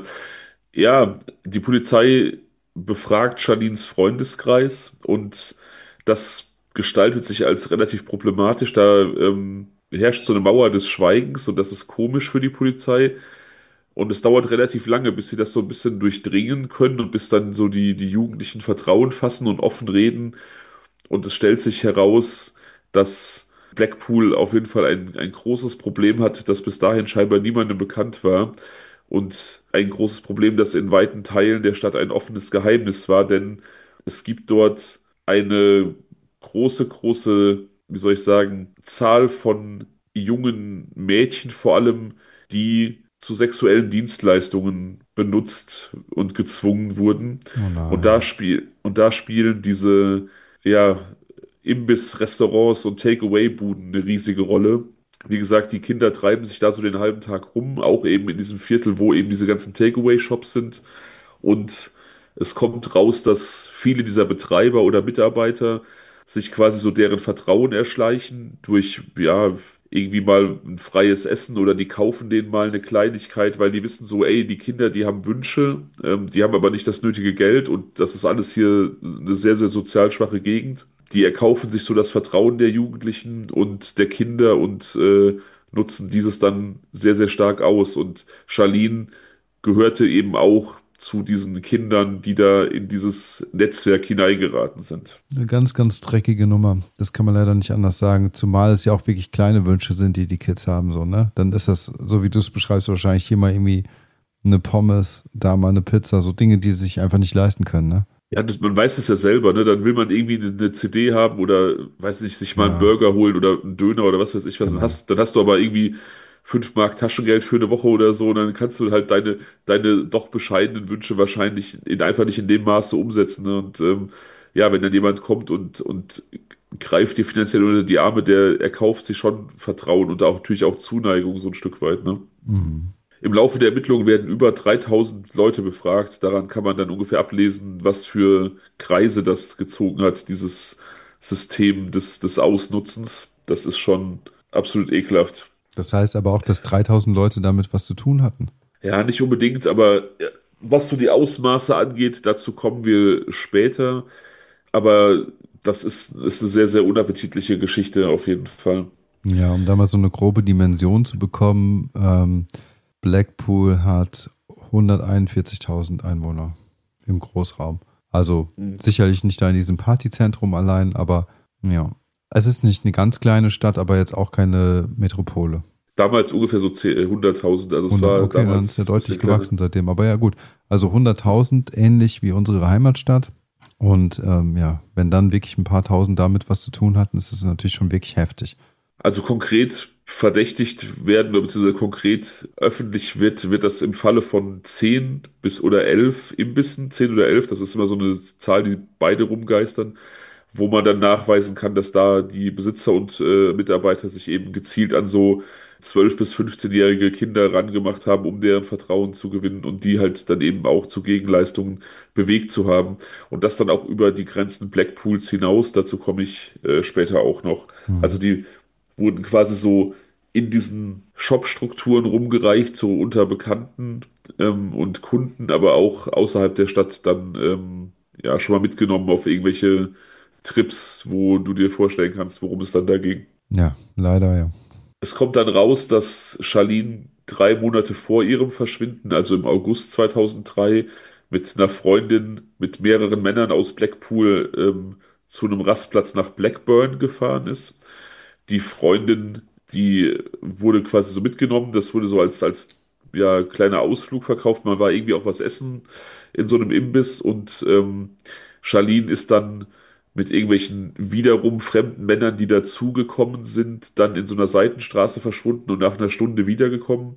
Ja, die Polizei befragt Charlines Freundeskreis und das gestaltet sich als relativ problematisch. Da ähm, herrscht so eine Mauer des Schweigens und das ist komisch für die Polizei. Und es dauert relativ lange, bis sie das so ein bisschen durchdringen können und bis dann so die, die Jugendlichen Vertrauen fassen und offen reden. Und es stellt sich heraus, dass Blackpool auf jeden Fall ein, ein großes Problem hat, das bis dahin scheinbar niemandem bekannt war. Und ein großes Problem, das in weiten Teilen der Stadt ein offenes Geheimnis war, denn es gibt dort eine große, große, wie soll ich sagen, Zahl von jungen Mädchen vor allem, die zu sexuellen Dienstleistungen benutzt und gezwungen wurden. Oh Und da nein. spiel und da spielen diese, ja, Imbiss, Restaurants und Takeaway-Buden eine riesige Rolle. Wie gesagt, die Kinder treiben sich da so den halben Tag rum, auch eben in diesem Viertel, wo eben diese ganzen Takeaway-Shops sind. Und es kommt raus, dass viele dieser Betreiber oder Mitarbeiter sich quasi so deren Vertrauen erschleichen durch, ja, irgendwie mal ein freies Essen oder die kaufen denen mal eine Kleinigkeit, weil die wissen so, ey, die Kinder, die haben Wünsche, ähm, die haben aber nicht das nötige Geld und das ist alles hier eine sehr, sehr sozial schwache Gegend. Die erkaufen sich so das Vertrauen der Jugendlichen und der Kinder und äh, nutzen dieses dann sehr, sehr stark aus. Und Charlene gehörte eben auch zu diesen Kindern, die da in dieses Netzwerk hineingeraten sind. Eine ganz, ganz dreckige Nummer. Das kann man leider nicht anders sagen. Zumal es ja auch wirklich kleine Wünsche sind, die die Kids haben, so, ne? Dann ist das, so wie du es beschreibst, wahrscheinlich hier mal irgendwie eine Pommes, da mal eine Pizza, so Dinge, die sie sich einfach nicht leisten können, ne? Ja, das, man weiß es ja selber, ne? Dann will man irgendwie eine, eine C D haben oder, weiß nicht, sich mal einen Ja, Burger holen oder einen Döner oder was weiß ich was. Dann genau. hast, dann hast du aber irgendwie fünf Mark Taschengeld für eine Woche oder so und dann kannst du halt deine, deine doch bescheidenen Wünsche wahrscheinlich in, einfach nicht in dem Maße umsetzen. Ne? Und ähm, ja, wenn dann jemand kommt und, und greift dir finanziell unter die Arme, der erkauft sich schon Vertrauen und auch natürlich auch Zuneigung so ein Stück weit, ne? Mhm. Im Laufe der Ermittlungen werden über dreitausend Leute befragt. Daran kann man dann ungefähr ablesen, was für Kreise das gezogen hat, dieses System des, des Ausnutzens. Das ist schon absolut ekelhaft. Das heißt aber auch, dass dreitausend Leute damit was zu tun hatten. Ja, nicht unbedingt, aber ja, was so die Ausmaße angeht, dazu kommen wir später. Aber das ist, ist eine sehr, sehr unappetitliche Geschichte auf jeden Fall. Ja, um da mal so eine grobe Dimension zu bekommen, ähm, Blackpool hat hunderteinundvierzigtausend Einwohner im Großraum. Also Hm. sicherlich nicht da in diesem Partyzentrum allein, aber ja. Es ist nicht eine ganz kleine Stadt, aber jetzt auch keine Metropole. Damals ungefähr so zehn hunderttausend, also es hundert, war okay, dann ist ja damals ein deutlich bisschen kleiner. gewachsen seitdem. Aber ja, gut. Also hunderttausend, ähnlich wie unsere Heimatstadt. Und ähm, ja, wenn dann wirklich ein paar Tausend damit was zu tun hatten, ist es natürlich schon wirklich heftig. Also konkret verdächtigt werden, oder beziehungsweise konkret öffentlich wird, wird das im Falle von zehn bis oder elf Imbissen, zehn oder elf, das ist immer so eine Zahl, die beide rumgeistern, wo man dann nachweisen kann, dass da die Besitzer und äh, Mitarbeiter sich eben gezielt an so zwölf- bis fünfzehn-jährige Kinder rangemacht haben, um deren Vertrauen zu gewinnen und die halt dann eben auch zu Gegenleistungen bewegt zu haben. Und das dann auch über die Grenzen Blackpools hinaus, dazu komme ich äh, später auch noch. Also Hm. die wurden quasi so in diesen Shop-Strukturen rumgereicht, so unter Bekannten ähm, und Kunden, aber auch außerhalb der Stadt dann ähm, ja schon mal mitgenommen auf irgendwelche Trips, wo du dir vorstellen kannst, worum es dann da ging. Ja, leider ja. Es kommt dann raus, dass Charlene drei Monate vor ihrem Verschwinden, also im August zweitausenddrei, mit einer Freundin, mit mehreren Männern aus Blackpool ähm, zu einem Rastplatz nach Blackburn gefahren ist. Die Freundin, die wurde quasi so mitgenommen, das wurde so als, als ja, kleiner Ausflug verkauft. Man war irgendwie auch was essen in so einem Imbiss und ähm, Charlene ist dann mit irgendwelchen wiederum fremden Männern, die dazugekommen sind, dann in so einer Seitenstraße verschwunden und nach einer Stunde wiedergekommen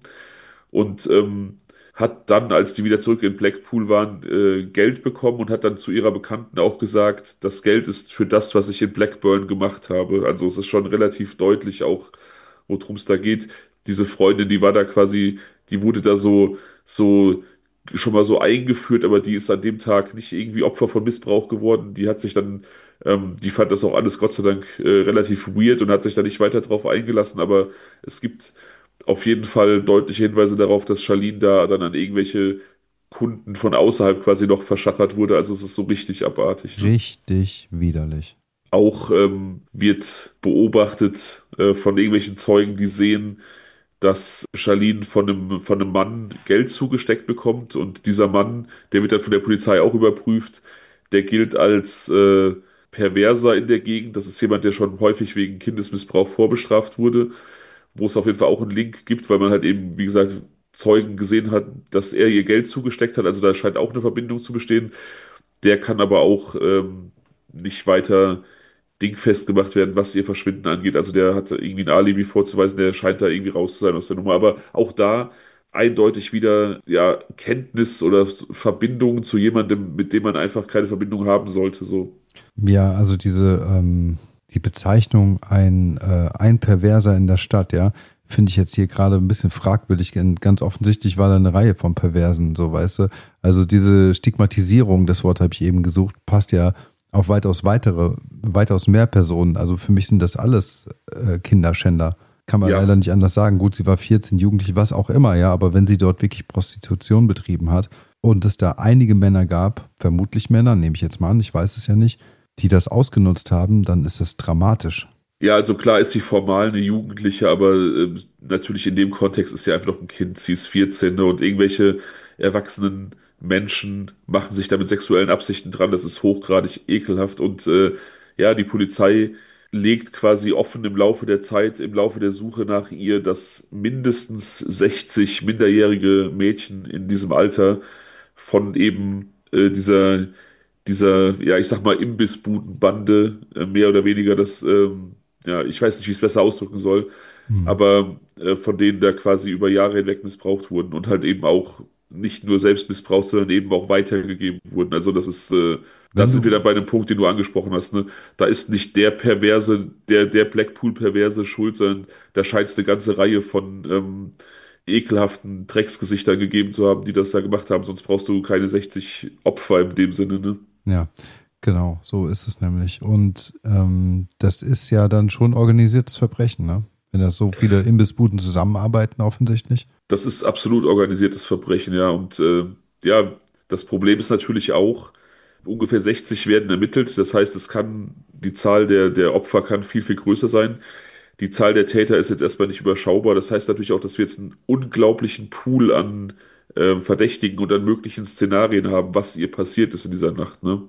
und ähm, hat dann, als die wieder zurück in Blackpool waren, äh, Geld bekommen und hat dann zu ihrer Bekannten auch gesagt, das Geld ist für das, was ich in Blackburn gemacht habe. Also es ist schon relativ deutlich auch, worum es da geht. Diese Freundin, die war da quasi, die wurde da so, so schon mal so eingeführt, aber die ist an dem Tag nicht irgendwie Opfer von Missbrauch geworden. Die hat sich dann, ähm, die fand das auch alles Gott sei Dank äh, relativ weird und hat sich da nicht weiter drauf eingelassen, aber es gibt auf jeden Fall deutliche Hinweise darauf, dass Charlene da dann an irgendwelche Kunden von außerhalb quasi noch verschachert wurde. Also es ist so richtig abartig, ne? Richtig widerlich. Auch ähm, wird beobachtet äh, von irgendwelchen Zeugen, die sehen, dass Charlene von einem, von einem Mann Geld zugesteckt bekommt und dieser Mann, der wird dann von der Polizei auch überprüft, der gilt als äh, Perverser in der Gegend. Das ist jemand, der schon häufig wegen Kindesmissbrauch vorbestraft wurde, wo es auf jeden Fall auch einen Link gibt, weil man halt eben, wie gesagt, Zeugen gesehen hat, dass er ihr Geld zugesteckt hat. Also da scheint auch eine Verbindung zu bestehen. Der kann aber auch ähm, nicht weiter dingfest gemacht werden, was ihr Verschwinden angeht. Also der hat irgendwie ein Alibi vorzuweisen, der scheint da irgendwie raus zu sein aus der Nummer. Aber auch da eindeutig wieder ja Kenntnis oder Verbindung zu jemandem, mit dem man einfach keine Verbindung haben sollte. So. Ja, also diese, ähm, die Bezeichnung ein, äh, ein Perverser in der Stadt, ja, finde ich jetzt hier gerade ein bisschen fragwürdig. Ganz offensichtlich war da eine Reihe von Perversen, so weißt du. Also diese Stigmatisierung, das Wort habe ich eben gesucht, passt ja auf weitaus weitere, weitaus mehr Personen. Also für mich sind das alles äh, Kinderschänder. Kann man Ja, leider nicht anders sagen. Gut, sie war vierzehn, jugendlich, was auch immer, ja, aber wenn sie dort wirklich Prostitution betrieben hat und es da einige Männer gab, vermutlich Männer, nehme ich jetzt mal an, ich weiß es ja nicht, die das ausgenutzt haben, dann ist das dramatisch. ja, also klar ist sie formal eine Jugendliche, aber äh, natürlich in dem Kontext ist sie einfach noch ein Kind. Sie ist vierzehn, ne, und irgendwelche erwachsenen Menschen machen sich da mit sexuellen Absichten dran. Das ist hochgradig ekelhaft. Und äh, ja, die Polizei legt quasi offen im Laufe der Zeit, im Laufe der Suche nach ihr, dass mindestens sechzig minderjährige Mädchen in diesem Alter von eben äh, dieser dieser, ja, ich sag mal, Imbissbudenbande, äh, mehr oder weniger das, ähm, ja, ich weiß nicht, wie ich es besser ausdrücken soll, Hm. aber äh, von denen da quasi über Jahre hinweg missbraucht wurden und halt eben auch nicht nur selbst missbraucht, sondern eben auch weitergegeben wurden. Also das ist, äh, da Wenn sind wir du, dann bei dem Punkt, den du angesprochen hast, ne? Da ist nicht der Perverse, der, der Blackpool-Perverse schuld, sondern da scheint es eine ganze Reihe von ähm, ekelhaften Drecksgesichtern gegeben zu haben, die das da gemacht haben. Sonst brauchst du keine sechzig Opfer in dem Sinne, ne? ja, genau, so ist es nämlich. Und ähm, das ist ja dann schon organisiertes Verbrechen, ne? Wenn da so viele Imbissbuden zusammenarbeiten, offensichtlich. Das ist absolut organisiertes Verbrechen, ja. Und äh, ja, das Problem ist natürlich auch, ungefähr sechzig werden ermittelt. Das heißt, es kann, die Zahl der, der Opfer kann viel, viel größer sein. Die Zahl der Täter ist jetzt erstmal nicht überschaubar. Das heißt natürlich auch, dass wir jetzt einen unglaublichen Pool an äh, Verdächtigen und an möglichen Szenarien haben, was ihr passiert ist in dieser Nacht, ne?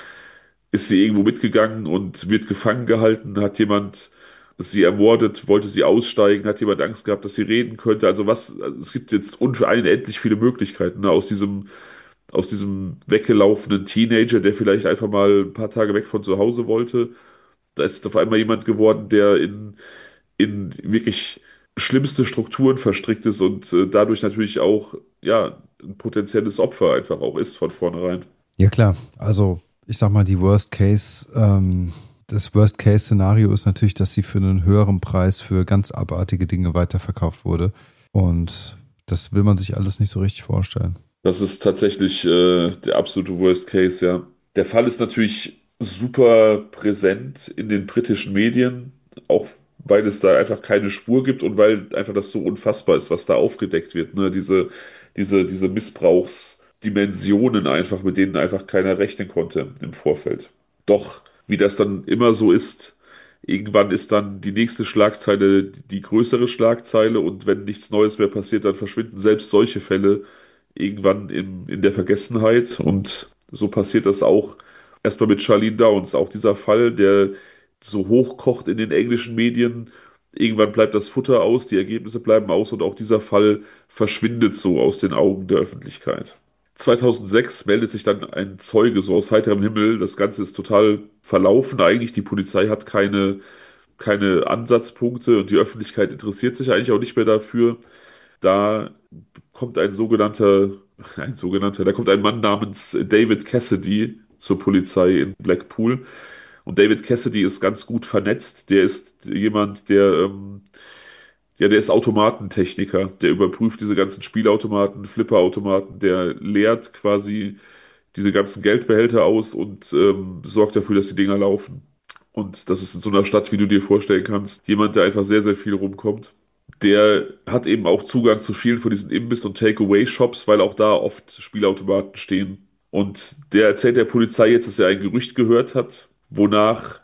Ist sie irgendwo mitgegangen und wird gefangen gehalten? Hat jemand sie ermordet? Wollte sie aussteigen? Hat jemand Angst gehabt, dass sie reden könnte? Also was, also es gibt jetzt unendlich viele Möglichkeiten, ne? Aus diesem, aus diesem weggelaufenen Teenager, der vielleicht einfach mal ein paar Tage weg von zu Hause wollte. Da ist jetzt auf einmal jemand geworden, der in, in wirklich schlimmste Strukturen verstrickt ist und äh, dadurch natürlich auch, ja, ein potenzielles Opfer einfach auch ist von vornherein. Ja, klar. Also, ich sag mal, die Worst Case, ähm, das Worst Case-Szenario ist natürlich, dass sie für einen höheren Preis für ganz abartige Dinge weiterverkauft wurde. Und das will man sich alles nicht so richtig vorstellen. Das ist tatsächlich äh, der absolute Worst Case, ja. Der Fall ist natürlich super präsent in den britischen Medien, auch weil es da einfach keine Spur gibt und weil einfach das so unfassbar ist, was da aufgedeckt wird, ne? Diese, diese, diese Missbrauchsdimensionen einfach, mit denen einfach keiner rechnen konnte im Vorfeld. Doch, wie das dann immer so ist, irgendwann ist dann die nächste Schlagzeile die größere Schlagzeile und wenn nichts Neues mehr passiert, dann verschwinden selbst solche Fälle irgendwann in, in der Vergessenheit. Und so passiert das auch erstmal mit Charlene Downs. Auch dieser Fall, der so hochkocht in den englischen Medien. Irgendwann bleibt das Futter aus, die Ergebnisse bleiben aus und auch dieser Fall verschwindet so aus den Augen der Öffentlichkeit. zweitausendsechs meldet sich dann ein Zeuge so aus heiterem Himmel. Das Ganze ist total verlaufen eigentlich. Die Polizei hat keine, keine Ansatzpunkte und die Öffentlichkeit interessiert sich eigentlich auch nicht mehr dafür. Da kommt ein sogenannter, ein sogenannter, da kommt ein Mann namens David Cassidy zur Polizei in Blackpool. Und David Cassidy ist ganz gut vernetzt. Der ist jemand, der, ähm, ja, der ist Automatentechniker. Der überprüft diese ganzen Spielautomaten, Flipperautomaten. Der leert quasi diese ganzen Geldbehälter aus und ähm, sorgt dafür, dass die Dinger laufen. Und das ist in so einer Stadt, wie du dir vorstellen kannst, jemand, der einfach sehr, sehr viel rumkommt. Der hat eben auch Zugang zu vielen von diesen Imbiss- und Takeaway-Shops, weil auch da oft Spielautomaten stehen. Und der erzählt der Polizei jetzt, dass er ein Gerücht gehört hat, wonach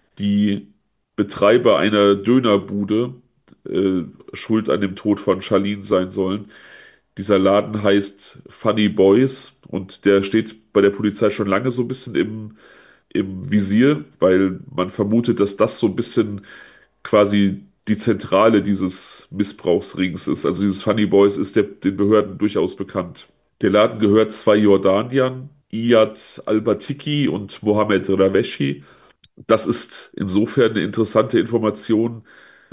die Betreiber einer Dönerbude äh, schuld an dem Tod von Charlene sein sollen. Dieser Laden heißt Funny Boys und der steht bei der Polizei schon lange so ein bisschen im, im Visier, weil man vermutet, dass das so ein bisschen quasi die Zentrale dieses Missbrauchsrings ist. Also dieses Funny Boys ist der, den Behörden durchaus bekannt. Der Laden gehört zwei Jordaniern, Iyad Al-Batiki und Mohammed Raveshi. Das ist insofern eine interessante Information,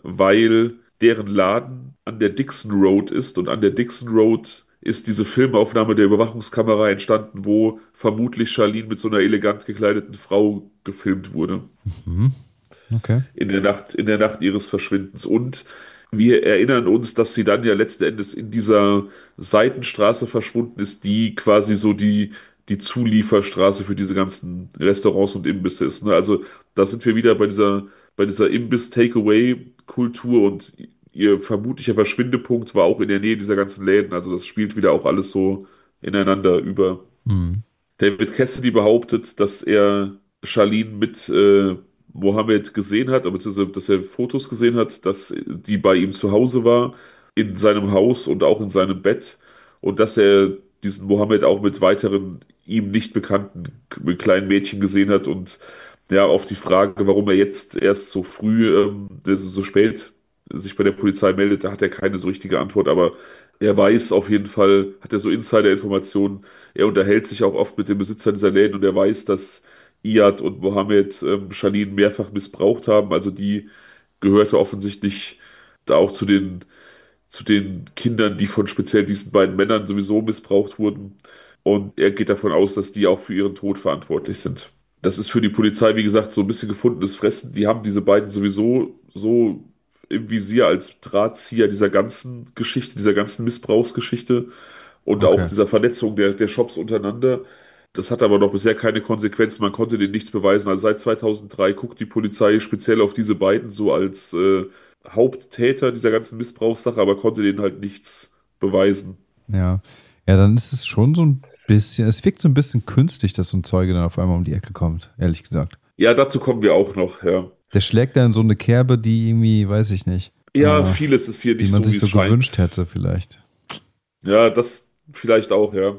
weil deren Laden an der Dixon Road ist und an der Dixon Road ist diese Filmaufnahme der Überwachungskamera entstanden, wo vermutlich Charlene mit so einer elegant gekleideten Frau gefilmt wurde Mhm. Okay. in der Nacht, in der Nacht ihres Verschwindens. Und wir erinnern uns, dass sie dann ja letzten Endes in dieser Seitenstraße verschwunden ist, die quasi so die, die Zulieferstraße für diese ganzen Restaurants und Imbisse ist. Ne? Also da sind wir wieder bei dieser, bei dieser Imbiss-Takeaway-Kultur und ihr vermutlicher Verschwindepunkt war auch in der Nähe dieser ganzen Läden. Also das spielt wieder auch alles so ineinander über. Mhm. David Cassidy behauptet, dass er Charlene mit äh, Mohammed gesehen hat, beziehungsweise dass er Fotos gesehen hat, dass die bei ihm zu Hause war, in seinem Haus und auch in seinem Bett und dass er diesen Mohammed auch mit weiteren ihm nicht bekannten k- kleinen Mädchen gesehen hat und ja, auf die Frage, warum er jetzt erst so früh, ähm, also so spät sich bei der Polizei meldet, da hat er keine so richtige Antwort, aber er weiß auf jeden Fall, hat er so Insider-Informationen. Er unterhält sich auch oft mit dem Besitzer dieser Läden und er weiß, dass Iyad und Mohammed ähm, Charlene mehrfach missbraucht haben. Also die gehörte offensichtlich da auch zu den, zu den Kindern, die von speziell diesen beiden Männern sowieso missbraucht wurden. Und er geht davon aus, dass die auch für ihren Tod verantwortlich sind. Das ist für die Polizei, wie gesagt, so ein bisschen gefundenes Fressen. Die haben diese beiden sowieso so im Visier als Drahtzieher dieser ganzen Geschichte, dieser ganzen Missbrauchsgeschichte und auch Okay. dieser Vernetzung der, der Shops untereinander. Das hat aber noch bisher keine Konsequenzen. Man konnte denen nichts beweisen. Also seit zweitausenddrei guckt die Polizei speziell auf diese beiden so als äh, Haupttäter dieser ganzen Missbrauchssache, aber konnte denen halt nichts beweisen. Ja. Ja, dann ist es schon so ein bisschen, es wirkt so ein bisschen künstlich, dass so ein Zeuge dann auf einmal um die Ecke kommt, ehrlich gesagt. Ja, dazu kommen wir auch noch, ja. Der schlägt dann so eine Kerbe, die irgendwie, weiß ich nicht, Ja, äh, vieles ist hier die nicht man so, wie sich es so scheint. gewünscht hätte, vielleicht. Ja, das vielleicht auch, ja.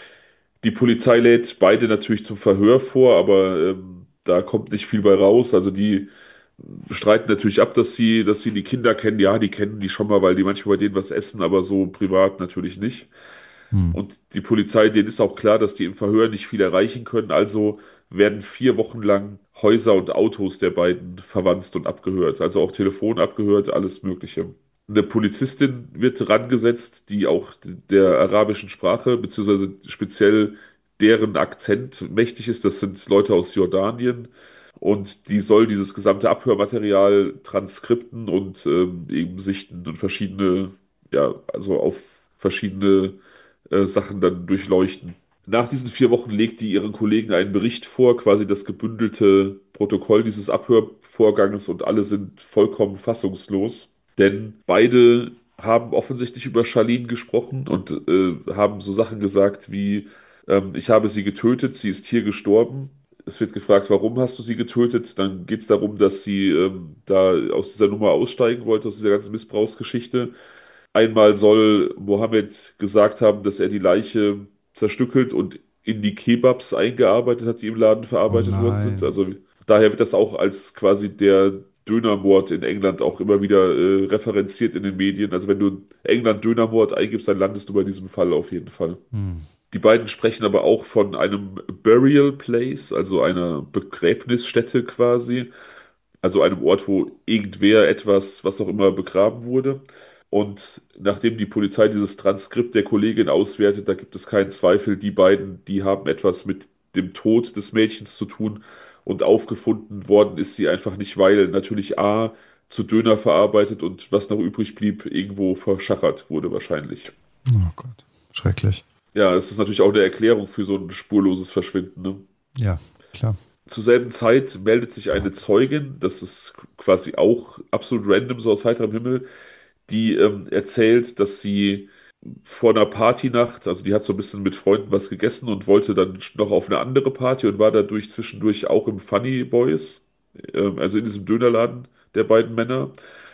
Die Polizei lädt beide natürlich zum Verhör vor, aber ähm, da kommt nicht viel bei raus. Also die streiten natürlich ab, dass sie, dass sie die Kinder kennen. Ja, die kennen die schon mal, weil die manchmal bei denen was essen, aber so privat natürlich nicht. Hm. Und die Polizei, denen ist auch klar, dass die im Verhör nicht viel erreichen können. Also werden vier Wochen lang Häuser und Autos der beiden verwanzt und abgehört. Also auch Telefon abgehört, alles Mögliche. Eine Polizistin wird rangesetzt, die auch der arabischen Sprache, beziehungsweise speziell deren Akzent mächtig ist. Das sind Leute aus Jordanien. Und die soll dieses gesamte Abhörmaterial transkripten und ähm, eben sichten und verschiedene, ja, also auf verschiedene äh, Sachen dann durchleuchten. Nach diesen vier Wochen legt die ihren Kollegen einen Bericht vor, quasi das gebündelte Protokoll dieses Abhörvorganges und alle sind vollkommen fassungslos, denn beide haben offensichtlich über Charlene gesprochen und äh, haben so Sachen gesagt wie, ähm, ich habe sie getötet, sie ist hier gestorben. Es wird gefragt, warum hast du sie getötet? Dann geht es darum, dass sie ähm, da aus dieser Nummer aussteigen wollte, aus dieser ganzen Missbrauchsgeschichte. Einmal soll Mohammed gesagt haben, dass er die Leiche zerstückelt und in die Kebabs eingearbeitet hat, die im Laden Oh verarbeitet worden sind. nein. Also daher wird das auch als quasi der Dönermord in England auch immer wieder äh, referenziert in den Medien. Also wenn du England Dönermord eingibst, dann landest du bei diesem Fall auf jeden Fall. Hm. Die beiden sprechen aber auch von einem Burial Place, also einer Begräbnisstätte quasi. Also einem Ort, wo irgendwer etwas, was auch immer, begraben wurde. Und nachdem die Polizei dieses Transkript der Kollegin auswertet, da gibt es keinen Zweifel, die beiden, die haben etwas mit dem Tod des Mädchens zu tun. Und aufgefunden worden ist sie einfach nicht, weil natürlich A zu Döner verarbeitet und was noch übrig blieb, irgendwo verschachert wurde wahrscheinlich. Oh Gott. Schrecklich. Ja, es ist natürlich auch eine Erklärung für so ein spurloses Verschwinden, ne? Ja, klar. Zur selben Zeit meldet sich eine Zeugin, das ist quasi auch absolut random, so aus heiterem Himmel, die ähm, erzählt, dass sie vor einer Partynacht, also die hat so ein bisschen mit Freunden was gegessen und wollte dann noch auf eine andere Party und war dadurch zwischendurch auch im Funny Boys, ähm, also in diesem Dönerladen der beiden Männer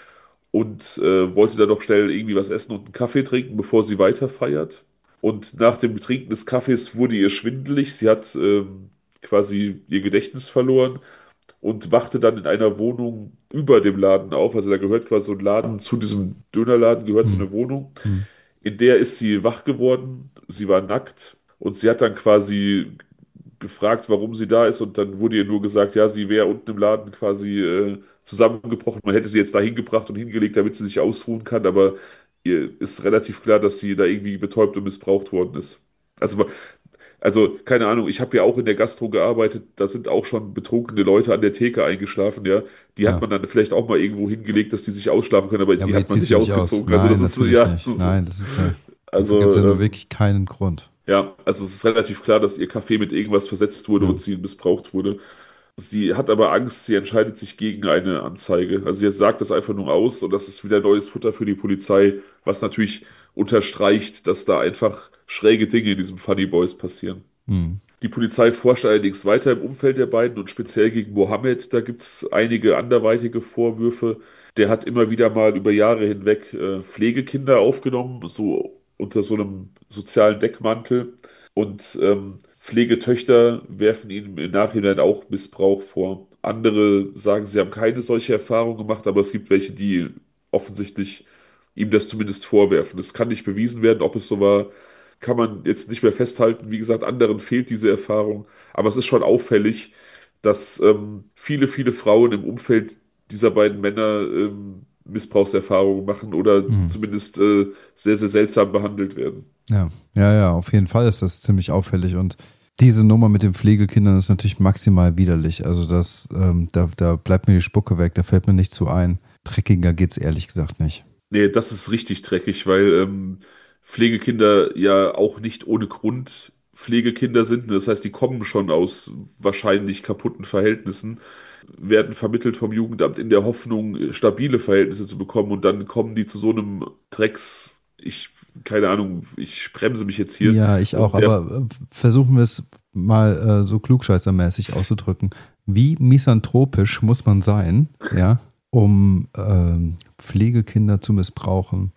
und äh, wollte dann noch schnell irgendwie was essen und einen Kaffee trinken, bevor sie weiter feiert. Und nach dem Trinken des Kaffees wurde ihr schwindelig. Sie hat ähm, quasi ihr Gedächtnis verloren und wachte dann in einer Wohnung über dem Laden auf. Also da gehört quasi so ein Laden zu diesem Dönerladen, gehört so Hm. eine Wohnung. Hm. In der ist sie wach geworden. Sie war nackt und sie hat dann quasi gefragt, warum sie da ist. Und dann wurde ihr nur gesagt, ja, sie wäre unten im Laden quasi äh, zusammengebrochen. Man hätte sie jetzt da hingebracht und hingelegt, damit sie sich ausruhen kann. Aber ihr ist relativ klar, dass sie da irgendwie betäubt und missbraucht worden ist. Also also, keine Ahnung, ich habe ja auch in der Gastro gearbeitet, da sind auch schon betrunkene Leute an der Theke eingeschlafen, ja. Die hat Ja. man dann vielleicht auch mal irgendwo hingelegt, dass die sich ausschlafen können, aber Ja, die aber hat jetzt man ziehst du nicht dich aus. ausgezogen. Also, Nein, das ist so, natürlich ja, nicht. Nein, das ist ja, dafür gibt es also, ja nur ähm, wirklich keinen Grund. ja, also es ist relativ klar, dass ihr Kaffee mit irgendwas versetzt wurde Ja. und sie missbraucht wurde. Sie hat aber Angst, sie entscheidet sich gegen eine Anzeige. Also sie sagt das einfach nur aus und das ist wieder neues Futter für die Polizei, was natürlich unterstreicht, dass da einfach schräge Dinge in diesem Funny Boys passieren. Hm. Die Polizei forscht allerdings weiter im Umfeld der beiden und speziell gegen Mohammed. Da gibt es einige anderweitige Vorwürfe. Der hat immer wieder mal über Jahre hinweg äh, Pflegekinder aufgenommen, so unter so einem sozialen Deckmantel. Und ähm, Pflegetöchter werfen ihm im Nachhinein auch Missbrauch vor. Andere sagen, sie haben keine solche Erfahrung gemacht, aber es gibt welche, die offensichtlich ihm das zumindest vorwerfen. Es kann nicht bewiesen werden, ob es so war, kann man jetzt nicht mehr festhalten. Wie gesagt, anderen fehlt diese Erfahrung. Aber es ist schon auffällig, dass ähm, viele, viele Frauen im Umfeld dieser beiden Männer ähm, Missbrauchserfahrungen machen oder Hm. zumindest äh, sehr, sehr seltsam behandelt werden. Ja. Ja, ja, auf jeden Fall ist das ziemlich auffällig und diese Nummer mit den Pflegekindern ist natürlich maximal widerlich. Also das, ähm, da, da bleibt mir die Spucke weg, da fällt mir nichts zu ein. Dreckiger geht's ehrlich gesagt nicht. Nee, das ist richtig dreckig, weil ähm, Pflegekinder ja auch nicht ohne Grund Pflegekinder sind. Das heißt, die kommen schon aus wahrscheinlich kaputten Verhältnissen, werden vermittelt vom Jugendamt in der Hoffnung, stabile Verhältnisse zu bekommen und dann kommen die zu so einem Drecks, ich, keine Ahnung, ich bremse mich jetzt hier. Ja, ich auch, Und der, aber äh, versuchen wir es mal äh, so klugscheißermäßig auszudrücken. Wie misanthropisch muss man sein, ja, um ähm, Pflegekinder zu missbrauchen,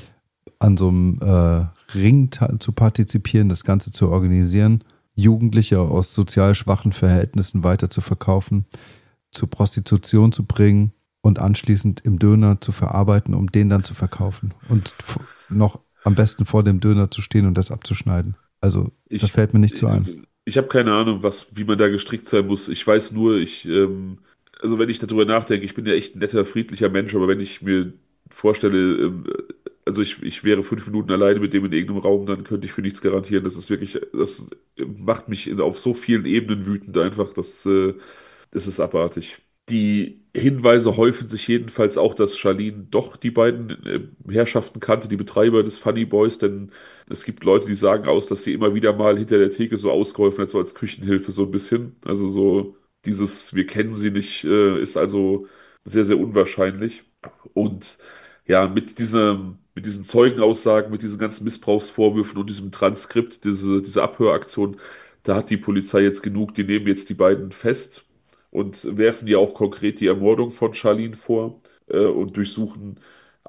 an so einem äh, Ring ta- zu partizipieren, das Ganze zu organisieren, Jugendliche aus sozial schwachen Verhältnissen weiter zu verkaufen, zur Prostitution zu bringen und anschließend im Döner zu verarbeiten, um den dann zu verkaufen und f- noch am besten vor dem Döner zu stehen und das abzuschneiden. Also, da ich, fällt mir nichts so ein. ich habe keine Ahnung, was, wie man da gestrickt sein muss. Ich weiß nur, ich, ähm, also wenn ich darüber nachdenke, ich bin ja echt ein netter, friedlicher Mensch, aber wenn ich mir vorstelle, ähm, also ich, ich wäre fünf Minuten alleine mit dem in irgendeinem Raum, dann könnte ich für nichts garantieren. Das ist wirklich, das macht mich in, auf so vielen Ebenen wütend einfach, das, äh, das ist abartig. Die Hinweise häufen sich jedenfalls auch, dass Charlene doch die beiden äh, Herrschaften kannte, die Betreiber des Funny Boys, denn es gibt Leute, die sagen aus, dass sie immer wieder mal hinter der Theke so ausgeholfen hat, so als Küchenhilfe so ein bisschen. Also so dieses, wir kennen sie nicht, äh, ist also sehr, sehr unwahrscheinlich. Und ja, mit diesem, mit diesen Zeugenaussagen, mit diesen ganzen Missbrauchsvorwürfen und diesem Transkript, diese, diese Abhöraktion, da hat die Polizei jetzt genug, die nehmen jetzt die beiden fest und werfen ja auch konkret die Ermordung von Charlene vor äh, und durchsuchen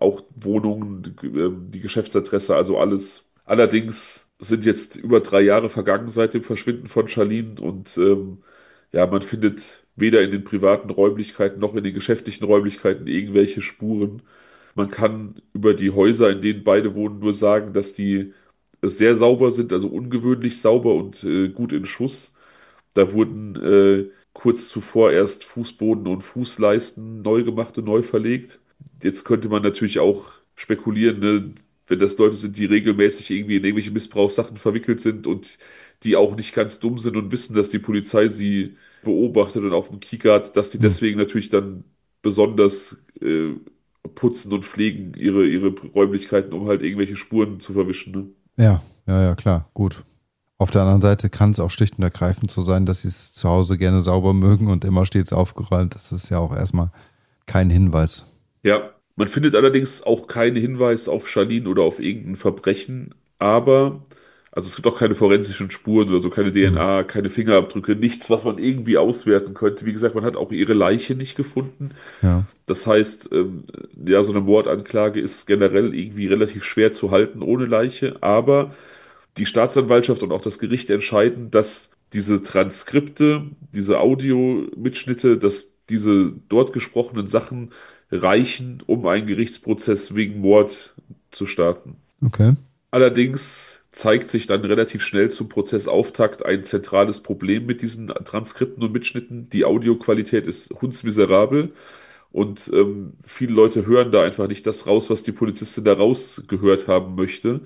auch Wohnungen, die Geschäftsadresse, also alles. Allerdings sind jetzt über drei Jahre vergangen seit dem Verschwinden von Charlene und ähm, ja, man findet weder in den privaten Räumlichkeiten noch in den geschäftlichen Räumlichkeiten irgendwelche Spuren. Man kann über die Häuser, in denen beide wohnen, nur sagen, dass die sehr sauber sind, also ungewöhnlich sauber und äh, gut in Schuss. Da wurden äh, kurz zuvor erst Fußboden und Fußleisten neu gemacht und neu verlegt. Jetzt könnte man natürlich auch spekulieren, ne, wenn das Leute sind, die regelmäßig irgendwie in irgendwelche Missbrauchssachen verwickelt sind und die auch nicht ganz dumm sind und wissen, dass die Polizei sie beobachtet und auf dem Kieker hat, dass die Hm. deswegen natürlich dann besonders äh, putzen und pflegen ihre, ihre Räumlichkeiten, um halt irgendwelche Spuren zu verwischen. Ne? Ja, ja, ja, klar, gut. Auf der anderen Seite kann es auch schlicht und ergreifend so sein, dass sie es zu Hause gerne sauber mögen und immer stets aufgeräumt. Das ist ja auch erstmal kein Hinweis. Ja, man findet allerdings auch keinen Hinweis auf Charlene oder auf irgendein Verbrechen, aber, also es gibt auch keine forensischen Spuren oder so, keine Hm. D N A, keine Fingerabdrücke, nichts, was man irgendwie auswerten könnte. Wie gesagt, man hat auch ihre Leiche nicht gefunden. Ja. Das heißt, ähm, ja, so eine Mordanklage ist generell irgendwie relativ schwer zu halten ohne Leiche, aber die Staatsanwaltschaft und auch das Gericht entscheiden, dass diese Transkripte, diese Audiomitschnitte, dass diese dort gesprochenen Sachen reichen, um einen Gerichtsprozess wegen Mord zu starten. Okay. Allerdings zeigt sich dann relativ schnell zum Prozessauftakt ein zentrales Problem mit diesen Transkripten und Mitschnitten. Die Audioqualität ist hundsmiserabel und ähm, viele Leute hören da einfach nicht das raus, was die Polizistin da rausgehört haben möchte.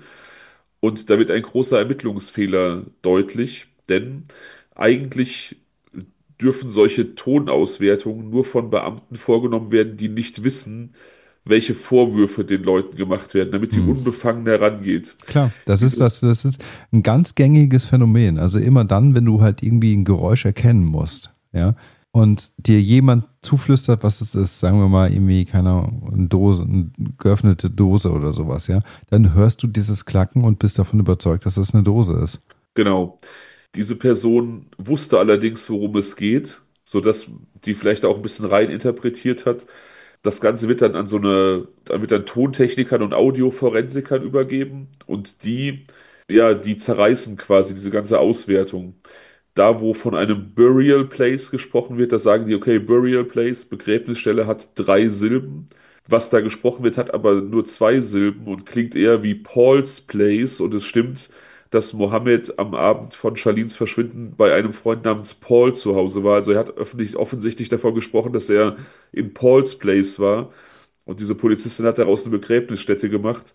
Und da wird ein großer Ermittlungsfehler deutlich, denn eigentlich dürfen solche Tonauswertungen nur von Beamten vorgenommen werden, die nicht wissen, welche Vorwürfe den Leuten gemacht werden, damit sie Hm. unbefangen herangeht. Klar, das ist Diese, das, das ist ein ganz gängiges Phänomen. Also immer dann, wenn du halt irgendwie ein Geräusch erkennen musst, ja, und dir jemand zuflüstert, was es ist, sagen wir mal irgendwie, keine Ahnung, eine Dose, eine geöffnete Dose oder sowas, ja, dann hörst du dieses Klacken und bist davon überzeugt, dass das eine Dose ist. genau. Diese Person wusste allerdings, worum es geht, sodass die vielleicht auch ein bisschen rein interpretiert hat. Das Ganze wird dann an so eine, dann wird dann Tontechnikern und Audioforensikern übergeben und die, ja, die zerreißen quasi diese ganze Auswertung. Da, wo von einem Burial Place gesprochen wird, da sagen die, okay, Burial Place, Begräbnisstelle hat drei Silben. Was da gesprochen wird, hat aber nur zwei Silben und klingt eher wie Paul's Place. Und es stimmt, dass Mohammed am Abend von Charlines Verschwinden bei einem Freund namens Paul zu Hause war. Also er hat öffentlich, offensichtlich davon gesprochen, dass er in Paul's Place war. Und diese Polizistin hat daraus eine Begräbnisstätte gemacht.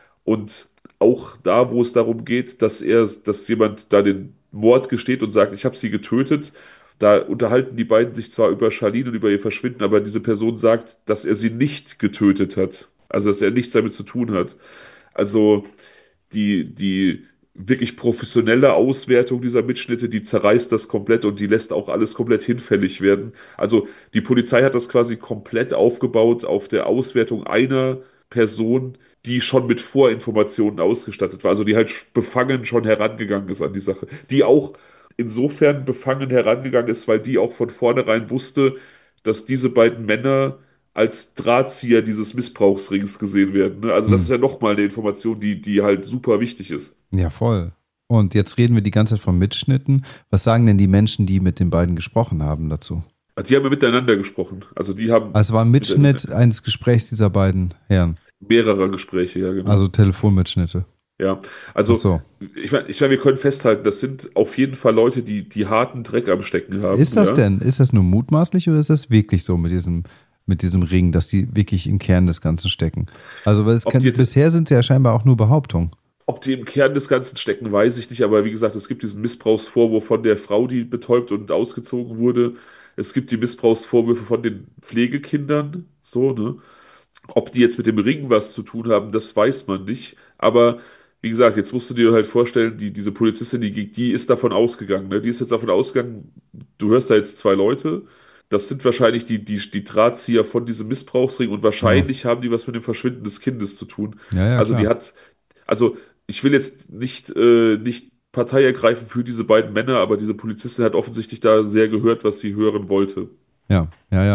Und auch da, wo es darum geht, dass er, dass jemand da den Mord gesteht und sagt, ich habe sie getötet, da unterhalten die beiden sich zwar über Charlene und über ihr Verschwinden, aber diese Person sagt, dass er sie nicht getötet hat. Also, dass er nichts damit zu tun hat. Also, die, die wirklich professionelle Auswertung dieser Mitschnitte, die zerreißt das komplett und die lässt auch alles komplett hinfällig werden. Also, die Polizei hat das quasi komplett aufgebaut auf der Auswertung einer Person, die schon mit Vorinformationen ausgestattet war, also die halt befangen schon herangegangen ist an die Sache, die auch insofern befangen herangegangen ist, weil die auch von vornherein wusste, dass diese beiden Männer als Drahtzieher dieses Missbrauchsrings gesehen werden. Ne? Also das Hm. ist ja nochmal eine Information, die, die halt super wichtig ist. Ja, voll. Und jetzt reden wir die ganze Zeit von Mitschnitten. Was sagen denn die Menschen, die mit den beiden gesprochen haben dazu? Die haben ja miteinander gesprochen. Also die haben Also es war ein miteinander Mitschnitt eines Gesprächs dieser beiden Herren. mehrerer Gespräche, ja, genau. Also Telefonmitschnitte. Ja, Ach also so. ich meine, ich mein, wir können festhalten, das sind auf jeden Fall Leute, die, die harten Dreck am Stecken haben, Ist das ja. denn, ist das nur mutmaßlich oder ist das wirklich so mit diesem, mit diesem Ring, dass die wirklich im Kern des Ganzen stecken? Also weil es Ob die kann, jetzt bisher sind sie ja scheinbar auch nur Behauptungen. Ob die im Kern des Ganzen stecken, weiß ich nicht, aber wie gesagt, es gibt diesen Missbrauchsvorwurf von der Frau, die betäubt und ausgezogen wurde. Es gibt die Missbrauchsvorwürfe von den Pflegekindern, so, ne? Ob die jetzt mit dem Ring was zu tun haben, das weiß man nicht. Aber wie gesagt, jetzt musst du dir halt vorstellen, die, diese Polizistin, die, die ist davon ausgegangen, ne? Die ist jetzt davon ausgegangen, du hörst da jetzt zwei Leute, das sind wahrscheinlich die, die, die Drahtzieher von diesem Missbrauchsring und Ja, wahrscheinlich haben die was mit dem Verschwinden des Kindes zu tun. ja, ja, Also die klar. hat, also ich will jetzt nicht, äh, nicht Partei ergreifen für diese beiden Männer, aber diese Polizistin hat offensichtlich da sehr gehört, was sie hören wollte. Ja, ja, ja.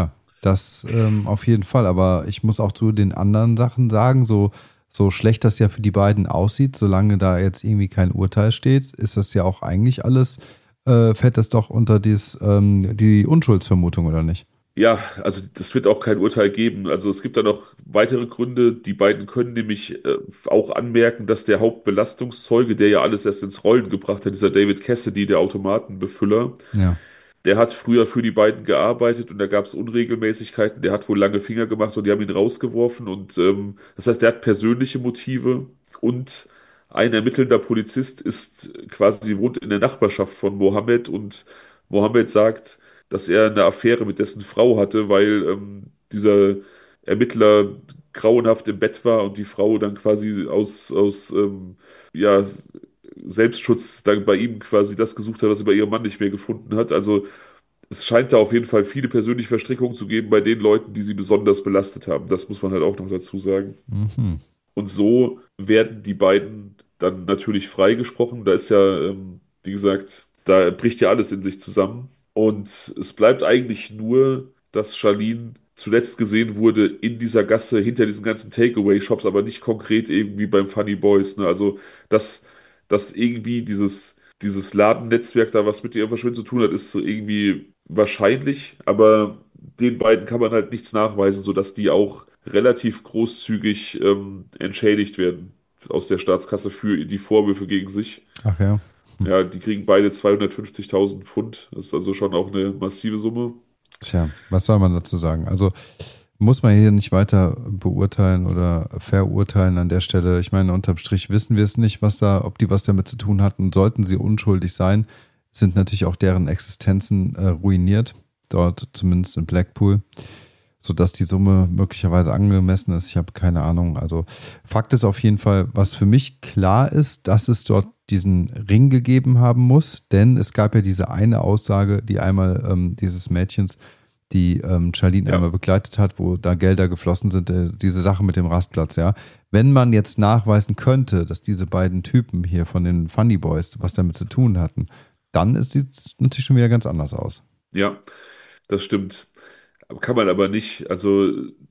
Das ähm, auf jeden Fall, aber ich muss auch zu den anderen Sachen sagen, so, so schlecht das ja für die beiden aussieht, solange da jetzt irgendwie kein Urteil steht, ist das ja auch eigentlich alles, äh, fällt das doch unter dies, ähm, die Unschuldsvermutung, oder nicht? Ja, also das wird auch kein Urteil geben. Also es gibt da noch weitere Gründe. Die beiden können nämlich äh, auch anmerken, dass der Hauptbelastungszeuge, der ja alles erst ins Rollen gebracht hat, dieser David Cassidy, der Automatenbefüller, Ja. der hat früher für die beiden gearbeitet und da gab es Unregelmäßigkeiten. Der hat wohl lange Finger gemacht und die haben ihn rausgeworfen. Und ähm, das heißt, der hat persönliche Motive und ein ermittelnder Polizist ist quasi, wohnt in der Nachbarschaft von Mohammed und Mohammed sagt, dass er eine Affäre mit dessen Frau hatte, weil ähm, dieser Ermittler grauenhaft im Bett war und die Frau dann quasi aus, aus ähm, ja, Selbstschutz dann bei ihm quasi das gesucht hat, was sie bei ihrem Mann nicht mehr gefunden hat. Also es scheint da auf jeden Fall viele persönliche Verstrickungen zu geben bei den Leuten, die sie besonders belastet haben. Das muss man halt auch noch dazu sagen. Mhm. Und so werden die beiden dann natürlich freigesprochen. Da ist ja, ähm, wie gesagt, da bricht ja alles in sich zusammen. Und es bleibt eigentlich nur, dass Charlene zuletzt gesehen wurde in dieser Gasse hinter diesen ganzen Takeaway-Shops, aber nicht konkret irgendwie beim Funny Boys. Ne? Also, dass, dass irgendwie dieses, dieses Ladennetzwerk da was mit ihrem Verschwinden zu tun hat, ist so irgendwie wahrscheinlich, aber den beiden kann man halt nichts nachweisen, sodass die auch relativ großzügig ähm, entschädigt werden aus der Staatskasse für die Vorwürfe gegen sich. Ach ja. Hm. Ja, die kriegen beide zweihundertfünfzigtausend Pfund. Das ist also schon auch eine massive Summe. Tja, was soll man dazu sagen? Also muss man hier nicht weiter beurteilen oder verurteilen an der Stelle. Ich meine, unterm Strich wissen wir es nicht, was da, ob die was damit zu tun hatten. Sollten sie unschuldig sein, sind natürlich auch deren Existenzen äh, ruiniert, dort zumindest in Blackpool, sodass die Summe möglicherweise angemessen ist. Ich habe keine Ahnung. Also Fakt ist auf jeden Fall, was für mich klar ist, dass es dort diesen Ring gegeben haben muss, denn es gab ja diese eine Aussage, die einmal ähm, dieses Mädchens, die ähm, Charlene Ja. einmal begleitet hat, wo da Gelder geflossen sind, äh, diese Sache mit dem Rastplatz, ja. Wenn man jetzt nachweisen könnte, dass diese beiden Typen hier von den Funny Boys was damit zu tun hatten, dann sieht es natürlich schon wieder ganz anders aus. Ja, das stimmt. Kann man aber nicht. Also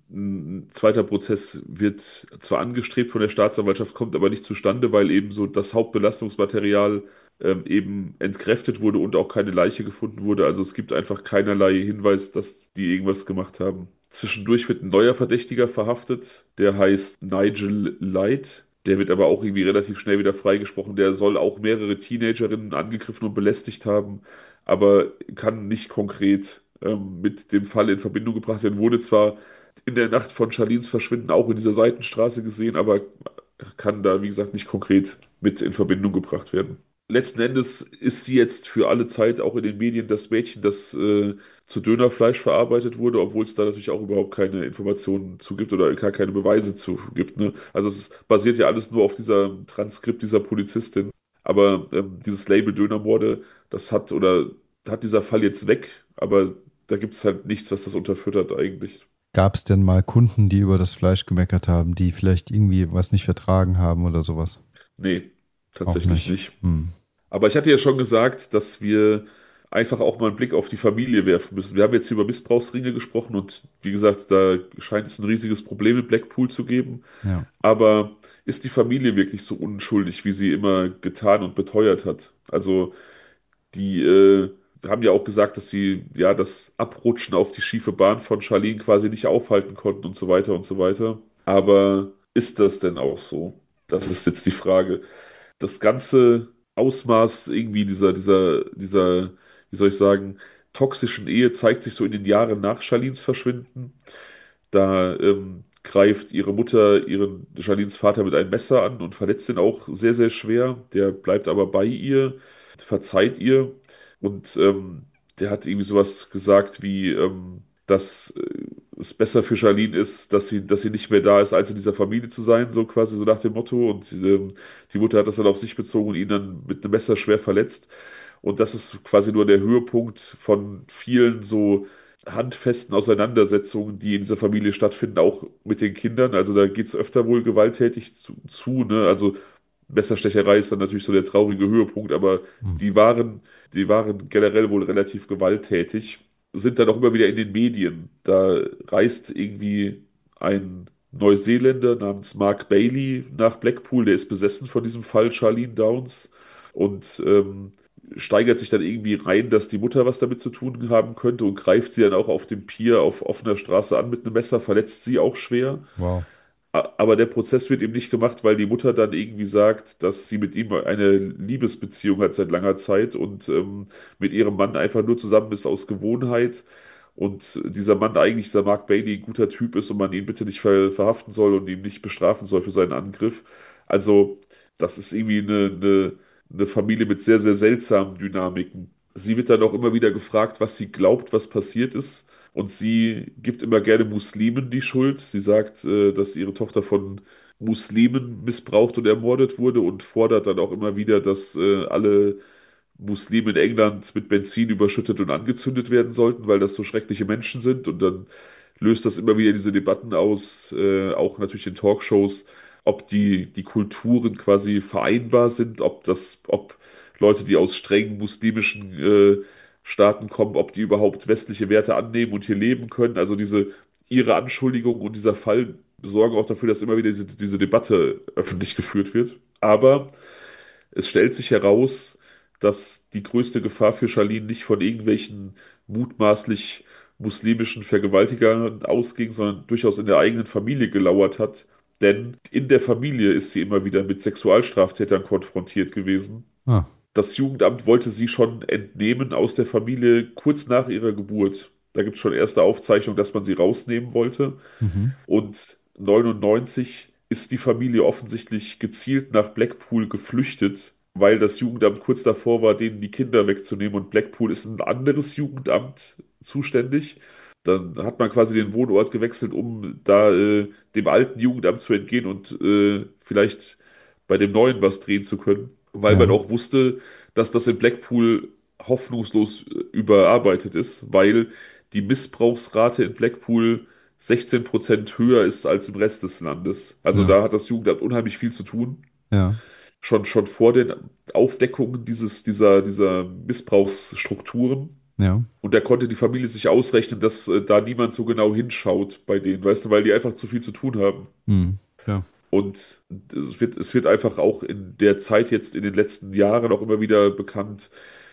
ein zweiter Prozess wird zwar angestrebt von der Staatsanwaltschaft, kommt aber nicht zustande, weil eben so das Hauptbelastungsmaterial ähm, eben entkräftet wurde und auch keine Leiche gefunden wurde. Also es gibt einfach keinerlei Hinweis, dass die irgendwas gemacht haben. Zwischendurch wird ein neuer Verdächtiger verhaftet, der heißt Nigel Light. Der wird aber auch irgendwie relativ schnell wieder freigesprochen. Der soll auch mehrere Teenagerinnen angegriffen und belästigt haben, aber kann nicht konkret ähm, mit dem Fall in Verbindung gebracht werden. Wurde zwar in der Nacht von Charlines Verschwinden auch in dieser Seitenstraße gesehen, aber kann da, wie gesagt, nicht konkret mit in Verbindung gebracht werden. Letzten Endes ist sie jetzt für alle Zeit auch in den Medien das Mädchen, das äh, zu Dönerfleisch verarbeitet wurde, obwohl es da natürlich auch überhaupt keine Informationen zu gibt oder gar keine Beweise zu gibt. Ne? Also es ist, basiert ja alles nur auf dieser Transkript dieser Polizistin. Aber ähm, dieses Label Dönermorde, das hat oder hat dieser Fall jetzt weg, aber da gibt es halt nichts, was das unterfüttert eigentlich. Gab es denn mal Kunden, die über das Fleisch gemeckert haben, die vielleicht irgendwie was nicht vertragen haben oder sowas? Nee, Auch tatsächlich nicht. nicht. Hm. Aber ich hatte ja schon gesagt, dass wir einfach auch mal einen Blick auf die Familie werfen müssen. Wir haben jetzt hier über Missbrauchsringe gesprochen und wie gesagt, da scheint es ein riesiges Problem mit Blackpool zu geben. Ja. Aber ist die Familie wirklich so unschuldig, wie sie immer getan und beteuert hat? Also die äh, haben ja auch gesagt, dass sie ja das Abrutschen auf die schiefe Bahn von Charlene quasi nicht aufhalten konnten und so weiter und so weiter. Aber ist das denn auch so? Das ist jetzt die Frage. Das ganze Ausmaß irgendwie dieser, dieser, dieser, wie soll ich sagen, toxischen Ehe zeigt sich so in den Jahren nach Charlines Verschwinden. Da ähm, greift ihre Mutter ihren Charlines Vater mit einem Messer an und verletzt ihn auch sehr, sehr schwer. Der bleibt aber bei ihr, verzeiht ihr und ähm, der hat irgendwie sowas gesagt wie, ähm, dass äh, es besser für Charlene ist, dass sie, dass sie nicht mehr da ist, als in dieser Familie zu sein, so quasi so nach dem Motto. Und ähm, die Mutter hat das dann auf sich bezogen und ihn dann mit einem Messer schwer verletzt. Und das ist quasi nur der Höhepunkt von vielen so handfesten Auseinandersetzungen, die in dieser Familie stattfinden, auch mit den Kindern. Also da geht es öfter wohl gewalttätig zu, zu, ne? Also Messerstecherei ist dann natürlich so der traurige Höhepunkt, aber Hm. die waren, die waren generell wohl relativ gewalttätig. sind dann auch immer wieder in den Medien. Da reist irgendwie ein Neuseeländer namens Mark Bailey nach Blackpool, der ist besessen von diesem Fall Charlene Downs und ähm, steigert sich dann irgendwie rein, dass die Mutter was damit zu tun haben könnte und greift sie dann auch auf dem Pier auf offener Straße an mit einem Messer, verletzt sie auch schwer. Wow. A- Aber der Prozess wird ihm nicht gemacht, weil die Mutter dann irgendwie sagt, dass sie mit ihm eine Liebesbeziehung hat seit langer Zeit und ähm, mit ihrem Mann einfach nur zusammen ist aus Gewohnheit. Und dieser Mann eigentlich, dieser Mark Bailey, ein guter Typ ist und man ihn bitte nicht ver verhaften soll und ihn nicht bestrafen soll für seinen Angriff. Also, das ist irgendwie eine, eine, eine Familie mit sehr, sehr seltsamen Dynamiken. Sie wird dann auch immer wieder gefragt, was sie glaubt, was passiert ist. Und sie gibt immer gerne Muslimen die Schuld. Sie sagt, äh, dass ihre Tochter von Muslimen missbraucht und ermordet wurde und fordert dann auch immer wieder, dass äh, alle Muslime in England mit Benzin überschüttet und angezündet werden sollten, weil das so schreckliche Menschen sind. Und dann löst das immer wieder diese Debatten aus, äh, auch natürlich in Talkshows, ob die, die Kulturen quasi vereinbar sind, ob das, ob Leute, die aus streng muslimischen äh, Staaten kommen, ob die überhaupt westliche Werte annehmen und hier leben können. Also diese ihre Anschuldigung und dieser Fall sorgen auch dafür, dass immer wieder diese, diese Debatte öffentlich geführt wird. Aber es stellt sich heraus, dass die größte Gefahr für Charlene nicht von irgendwelchen mutmaßlich muslimischen Vergewaltigern ausging, sondern durchaus in der eigenen Familie gelauert hat. Denn in der Familie ist sie immer wieder mit Sexualstraftätern konfrontiert gewesen. Ah. Das Jugendamt wollte sie schon entnehmen aus der Familie kurz nach ihrer Geburt. Da gibt es schon erste Aufzeichnungen, dass man sie rausnehmen wollte. Mhm. Und neunundneunzig ist die Familie offensichtlich gezielt nach Blackpool geflüchtet, weil das Jugendamt kurz davor war, denen die Kinder wegzunehmen. Und Blackpool ist ein anderes Jugendamt zuständig. Dann hat man quasi den Wohnort gewechselt, um da äh, dem alten Jugendamt zu entgehen und äh, vielleicht bei dem neuen was drehen zu können, weil man Ja. auch wusste, dass das in Blackpool hoffnungslos äh, überarbeitet ist, weil die Missbrauchsrate in Blackpool sechzehn Prozent höher ist als im Rest des Landes. Also Ja. da hat das Jugendamt unheimlich viel zu tun. Ja. Schon, schon vor den Aufdeckungen dieses, dieser, dieser Missbrauchsstrukturen. Ja. Und da konnte die Familie sich ausrechnen, dass äh, da niemand so genau hinschaut bei denen, weißt du, weil die einfach zu viel zu tun haben. Mhm. Ja. Und es wird, es wird einfach auch in der Zeit jetzt in den letzten Jahren auch immer wieder bekannt,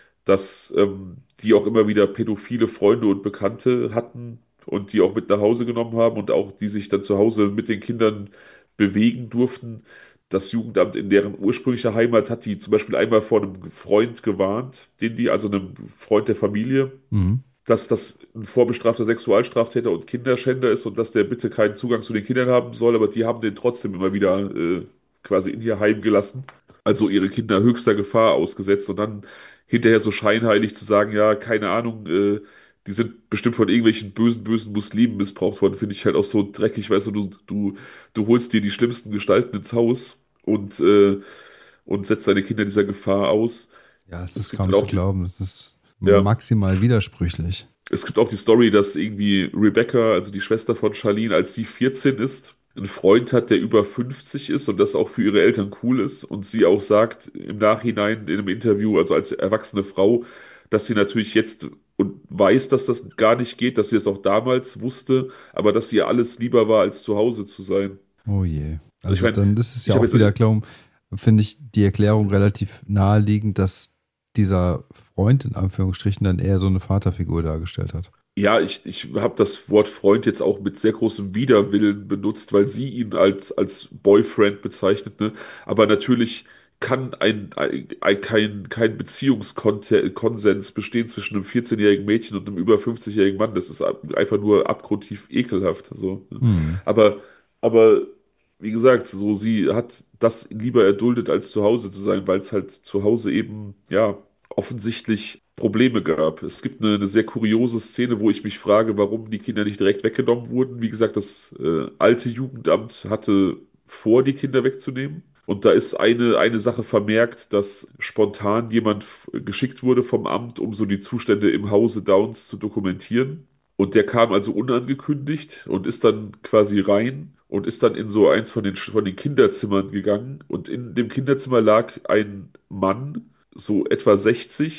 dass ähm, die auch immer wieder pädophile Freunde und Bekannte hatten und die auch mit nach Hause genommen haben und auch die sich dann zu Hause mit den Kindern bewegen durften. Das Jugendamt in deren ursprünglicher Heimat hat die zum Beispiel einmal vor einem Freund gewarnt, den die, also einem Freund der Familie, Mhm. dass das ein vorbestrafter Sexualstraftäter und Kinderschänder ist und dass der bitte keinen Zugang zu den Kindern haben soll, aber die haben den trotzdem immer wieder äh, quasi in ihr Heim gelassen. Also ihre Kinder höchster Gefahr ausgesetzt und dann hinterher so scheinheilig zu sagen, ja, keine Ahnung, äh, die sind bestimmt von irgendwelchen bösen, bösen Muslimen missbraucht worden, finde ich halt auch so dreckig, weißt du, du, du, du holst dir die schlimmsten Gestalten ins Haus und, äh, und setzt deine Kinder dieser Gefahr aus. Ja, es Es ist gibt kaum dann zu auch die, glauben. Es ist ja, maximal widersprüchlich. es gibt auch die Story, dass irgendwie Rebecca, also die Schwester von Charlene, als sie vierzehn ist, einen Freund hat, der über fünfzig ist und das auch für ihre Eltern cool ist. Und sie auch sagt im Nachhinein in einem Interview, also als erwachsene Frau, dass sie natürlich jetzt und weiß, dass das gar nicht geht, dass sie es auch damals wusste, aber dass ihr alles lieber war, als zu Hause zu sein. Oh je. Also ich Also meine, dann ist es ja ich habe auch jetzt, wieder, glaube finde ich, die Erklärung relativ naheliegend, dass dieser Freund in Anführungsstrichen dann eher so eine Vaterfigur dargestellt hat. ja, ich, ich habe das Wort Freund jetzt auch mit sehr großem Widerwillen benutzt, weil sie ihn als, als Boyfriend bezeichnet, ne? Aber natürlich kann ein, ein, ein kein, kein Beziehungskonsens bestehen zwischen einem vierzehn-jährigen Mädchen und einem über fünfzig-jährigen Mann. Das ist einfach nur abgrundtief ekelhaft. So, ne? Hm. Aber, aber wie gesagt, so sie hat das lieber erduldet, als zu Hause zu sein, weil es halt zu Hause eben, ja, offensichtlich Probleme gab. Es gibt eine, eine sehr kuriose Szene, wo ich mich frage, warum die Kinder nicht direkt weggenommen wurden. Wie gesagt, das äh, alte Jugendamt hatte vor, die Kinder wegzunehmen. Und da ist eine, eine Sache vermerkt, dass spontan jemand f- geschickt wurde vom Amt, um so die Zustände im Hause Downs zu dokumentieren. Und der kam also unangekündigt und ist dann quasi rein und ist dann in so eins von den, von den Kinderzimmern gegangen. Und in dem Kinderzimmer lag ein Mann, so etwa sechzig,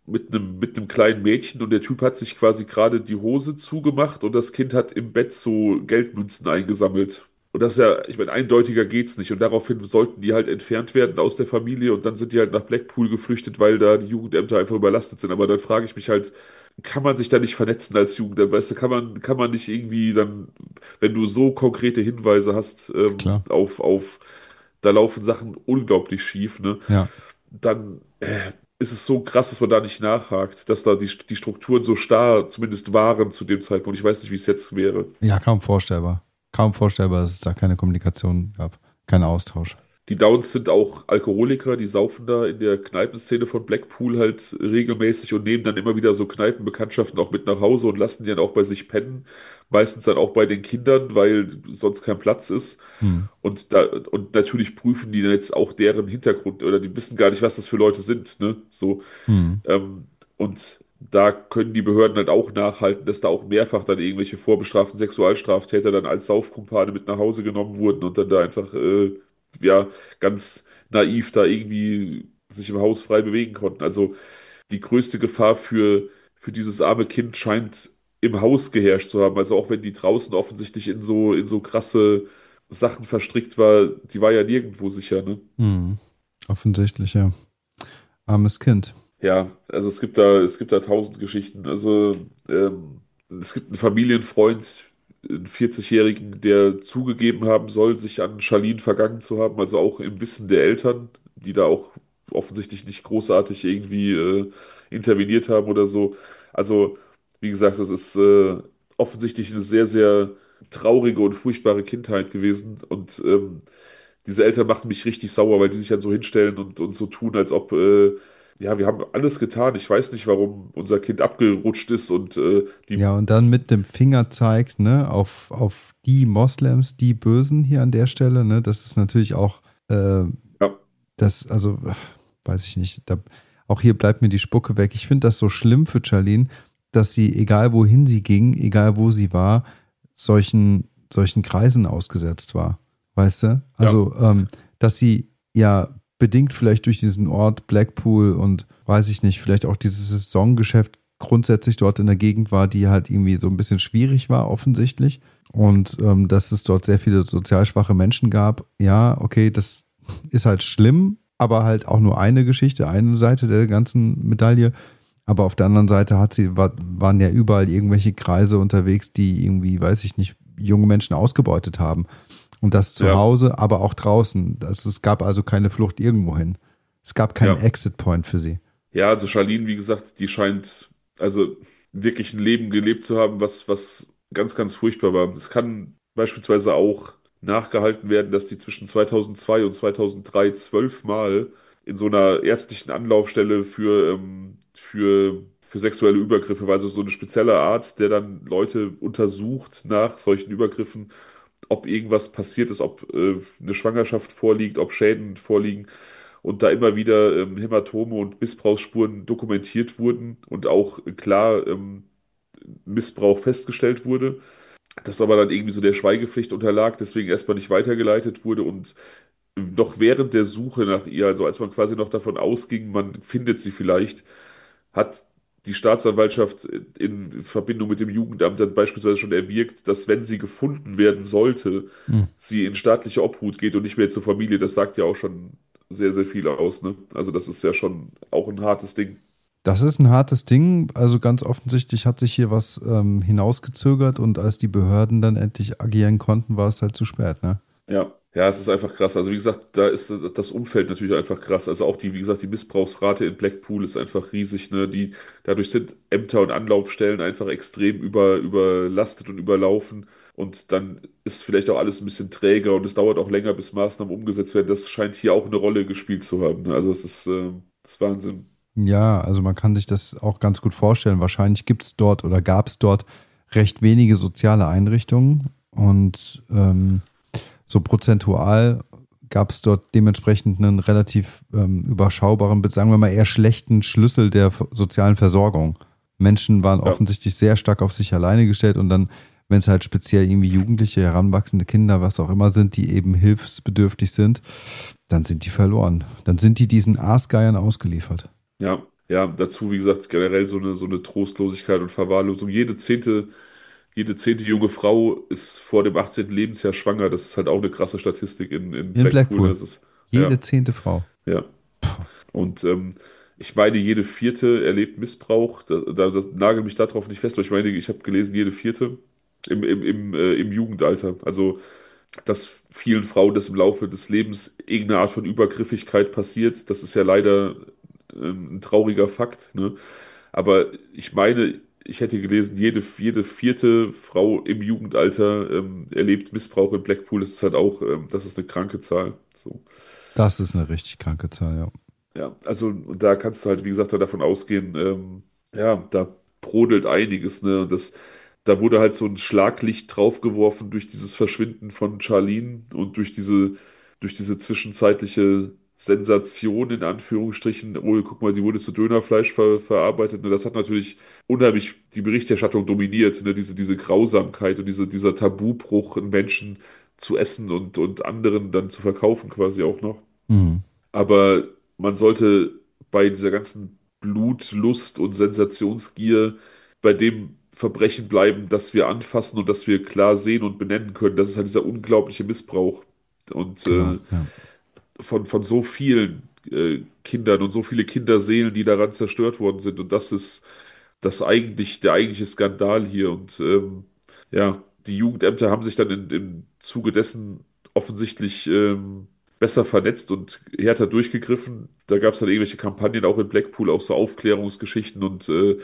mit einem, mit einem kleinen Mädchen und der Typ hat sich quasi gerade die Hose zugemacht und das Kind hat im Bett so Geldmünzen eingesammelt. Und das ist ja, ich meine, eindeutiger geht's nicht. Und daraufhin sollten die halt entfernt werden aus der Familie und dann sind die halt nach Blackpool geflüchtet, weil da die Jugendämter einfach überlastet sind. Aber dann frage ich mich halt, kann man sich da nicht vernetzen als Jugendamt? Weißt du, kann man, kann man nicht irgendwie dann, wenn du so konkrete Hinweise hast, ähm, Klar. auf, auf, da laufen Sachen unglaublich schief, ne? Ja. Dann äh, ist es so krass, dass man da nicht nachhakt, dass da die, die Strukturen so starr zumindest waren zu dem Zeitpunkt. Ich weiß nicht, wie es jetzt wäre. Ja, kaum vorstellbar. Kaum vorstellbar, dass es da keine Kommunikation gab, keinen Austausch. Die Downs sind auch Alkoholiker, die saufen da in der Kneipenszene von Blackpool halt regelmäßig und nehmen dann immer wieder so Kneipenbekanntschaften auch mit nach Hause und lassen die dann auch bei sich pennen. Meistens dann auch bei den Kindern, weil sonst kein Platz ist. Hm. Und da, und natürlich prüfen die dann jetzt auch deren Hintergrund oder die wissen gar nicht, was das für Leute sind, ne? So. Hm. Ähm, und da können die Behörden halt auch nachhalten, dass da auch mehrfach dann irgendwelche vorbestraften Sexualstraftäter dann als Saufkumpane mit nach Hause genommen wurden und dann da einfach, äh, ja, ganz naiv da irgendwie sich im Haus frei bewegen konnten. Also die größte Gefahr für, für dieses arme Kind scheint im Haus geherrscht zu haben. Also auch wenn die draußen offensichtlich in so, in so krasse Sachen verstrickt war, die war ja nirgendwo sicher, ne? Hm. Offensichtlich, ja. Armes Kind. Ja, also es gibt da, es gibt da tausend Geschichten. Also ähm, es gibt einen Familienfreund, einen vierzig-Jährigen, der zugegeben haben soll, sich an Charlene vergangen zu haben, also auch im Wissen der Eltern, die da auch offensichtlich nicht großartig irgendwie äh, interveniert haben oder so. Also, wie gesagt, das ist äh, offensichtlich eine sehr, sehr traurige und furchtbare Kindheit gewesen. Und ähm, diese Eltern machen mich richtig sauer, weil die sich dann so hinstellen und, und so tun, als ob, äh, ja, wir haben alles getan. Ich weiß nicht, warum unser Kind abgerutscht ist und äh, die, Ja, und dann mit dem Finger zeigt, ne, auf, auf die Moslems, die Bösen hier an der Stelle, ne, das ist natürlich auch, äh, ja, das, also, ach, weiß ich nicht, da, auch hier bleibt mir die Spucke weg. Ich finde das so schlimm für Charlene, dass sie, egal wohin sie ging, egal wo sie war, solchen, solchen Kreisen ausgesetzt war. Weißt du? Also, ja. ähm, dass sie ja bedingt vielleicht durch diesen Ort Blackpool und weiß ich nicht, vielleicht auch dieses Saisongeschäft grundsätzlich dort in der Gegend war, die halt irgendwie so ein bisschen schwierig war, offensichtlich. Und ähm, dass es dort sehr viele sozial schwache Menschen gab. Ja, okay, das ist halt schlimm, aber halt auch nur eine Geschichte, eine Seite der ganzen Medaille. Aber auf der anderen Seite hat sie, war, waren ja überall irgendwelche Kreise unterwegs, die irgendwie, weiß ich nicht, junge Menschen ausgebeutet haben. Und das zu ja. Hause, aber auch draußen. Das, es gab also keine Flucht irgendwo hin. Es gab keinen ja. Exit-Point für sie. Ja, also Charlene, wie gesagt, die scheint also wirklich ein Leben gelebt zu haben, was, was ganz, ganz furchtbar war. Es kann beispielsweise auch nachgehalten werden, dass die zwischen zweitausendzwei und zweitausenddrei zwölfmal in so einer ärztlichen Anlaufstelle für, ähm, für, für sexuelle Übergriffe war. Also so ein spezieller Arzt, der dann Leute untersucht nach solchen Übergriffen, ob irgendwas passiert ist, ob äh, eine Schwangerschaft vorliegt, ob Schäden vorliegen und da immer wieder ähm, Hämatome und Missbrauchsspuren dokumentiert wurden und auch äh, klar ähm, Missbrauch festgestellt wurde, das aber dann irgendwie so der Schweigepflicht unterlag, deswegen erstmal nicht weitergeleitet wurde und noch während der Suche nach ihr, also als man quasi noch davon ausging, man findet sie vielleicht, hat die Staatsanwaltschaft in Verbindung mit dem Jugendamt dann beispielsweise schon erwirkt, dass wenn sie gefunden werden sollte, Hm. sie in staatliche Obhut geht und nicht mehr zur Familie. Das sagt ja auch schon sehr, sehr viel aus, ne? Also das ist ja schon auch ein hartes Ding. Das ist ein hartes Ding. Also ganz offensichtlich hat sich hier was ähm, hinausgezögert und als die Behörden dann endlich agieren konnten, war es halt zu spät, ne? Ja. Ja, es ist einfach krass. Also wie gesagt, da ist das Umfeld natürlich einfach krass. Also auch die, wie gesagt, die Missbrauchsrate in Blackpool ist einfach riesig, ne? Die, dadurch sind Ämter und Anlaufstellen einfach extrem über, überlastet und überlaufen. Und dann ist vielleicht auch alles ein bisschen träger und es dauert auch länger, bis Maßnahmen umgesetzt werden. Das scheint hier auch eine Rolle gespielt zu haben, ne? Also es ist, äh, das ist Wahnsinn. Ja, also man kann sich das auch ganz gut vorstellen. Wahrscheinlich gibt es dort oder gab es dort recht wenige soziale Einrichtungen und ähm, so prozentual gab es dort dementsprechend einen relativ ähm, überschaubaren, sagen wir mal eher schlechten Schlüssel der sozialen Versorgung. Menschen waren ja. offensichtlich sehr stark auf sich alleine gestellt und dann, wenn es halt speziell irgendwie Jugendliche, heranwachsende Kinder, was auch immer sind, die eben hilfsbedürftig sind, dann sind die verloren. Dann sind die diesen Aasgeiern ausgeliefert. Ja, ja, dazu, wie gesagt, generell so eine, so eine Trostlosigkeit und Verwahrlosung. Jede zehnte, jede zehnte junge Frau ist vor dem achtzehnten Lebensjahr schwanger. Das ist halt auch eine krasse Statistik in, in In Blackpool. Blackpool. Das ist, ja, Jede zehnte Frau. ja. Und ähm, ich meine, jede vierte erlebt Missbrauch. Da, da, das nagel mich darauf nicht fest, aber ich meine, ich habe gelesen, jede vierte im, im, im, äh, im Jugendalter. Also, dass vielen Frauen das im Laufe des Lebens irgendeine Art von Übergriffigkeit passiert, das ist ja leider ähm, ein trauriger Fakt, ne? Aber ich meine, ich hätte gelesen, jede, jede vierte Frau im Jugendalter ähm, erlebt Missbrauch in Blackpool. Das ist halt auch, ähm, das ist eine kranke Zahl. So. Das ist eine richtig kranke Zahl, ja. Ja, also und da kannst du halt, wie gesagt, davon ausgehen, ähm, ja, da brodelt einiges, ne? Und das, da wurde halt so ein Schlaglicht draufgeworfen durch dieses Verschwinden von Charlene und durch diese, durch diese zwischenzeitliche Sensation in Anführungsstrichen. Oh, guck mal, sie wurde zu Dönerfleisch ver verarbeitet. Ne? Das hat natürlich unheimlich die Berichterstattung dominiert, ne? Diese, diese Grausamkeit und diese, dieser Tabubruch, einen Menschen zu essen und, und anderen dann zu verkaufen, quasi auch noch. Mhm. Aber man sollte bei dieser ganzen Blut, Lust und Sensationsgier bei dem Verbrechen bleiben, das wir anfassen und das wir klar sehen und benennen können. Das ist halt dieser unglaubliche Missbrauch. Und Genau, äh, ja. von, von so vielen äh, Kindern und so viele Kinderseelen, die daran zerstört worden sind. Und das ist das eigentlich, der eigentliche Skandal hier. Und ähm, ja, die Jugendämter haben sich dann in, im Zuge dessen offensichtlich ähm, besser vernetzt und härter durchgegriffen. Da gab es dann irgendwelche Kampagnen auch in Blackpool, auch so Aufklärungsgeschichten und äh,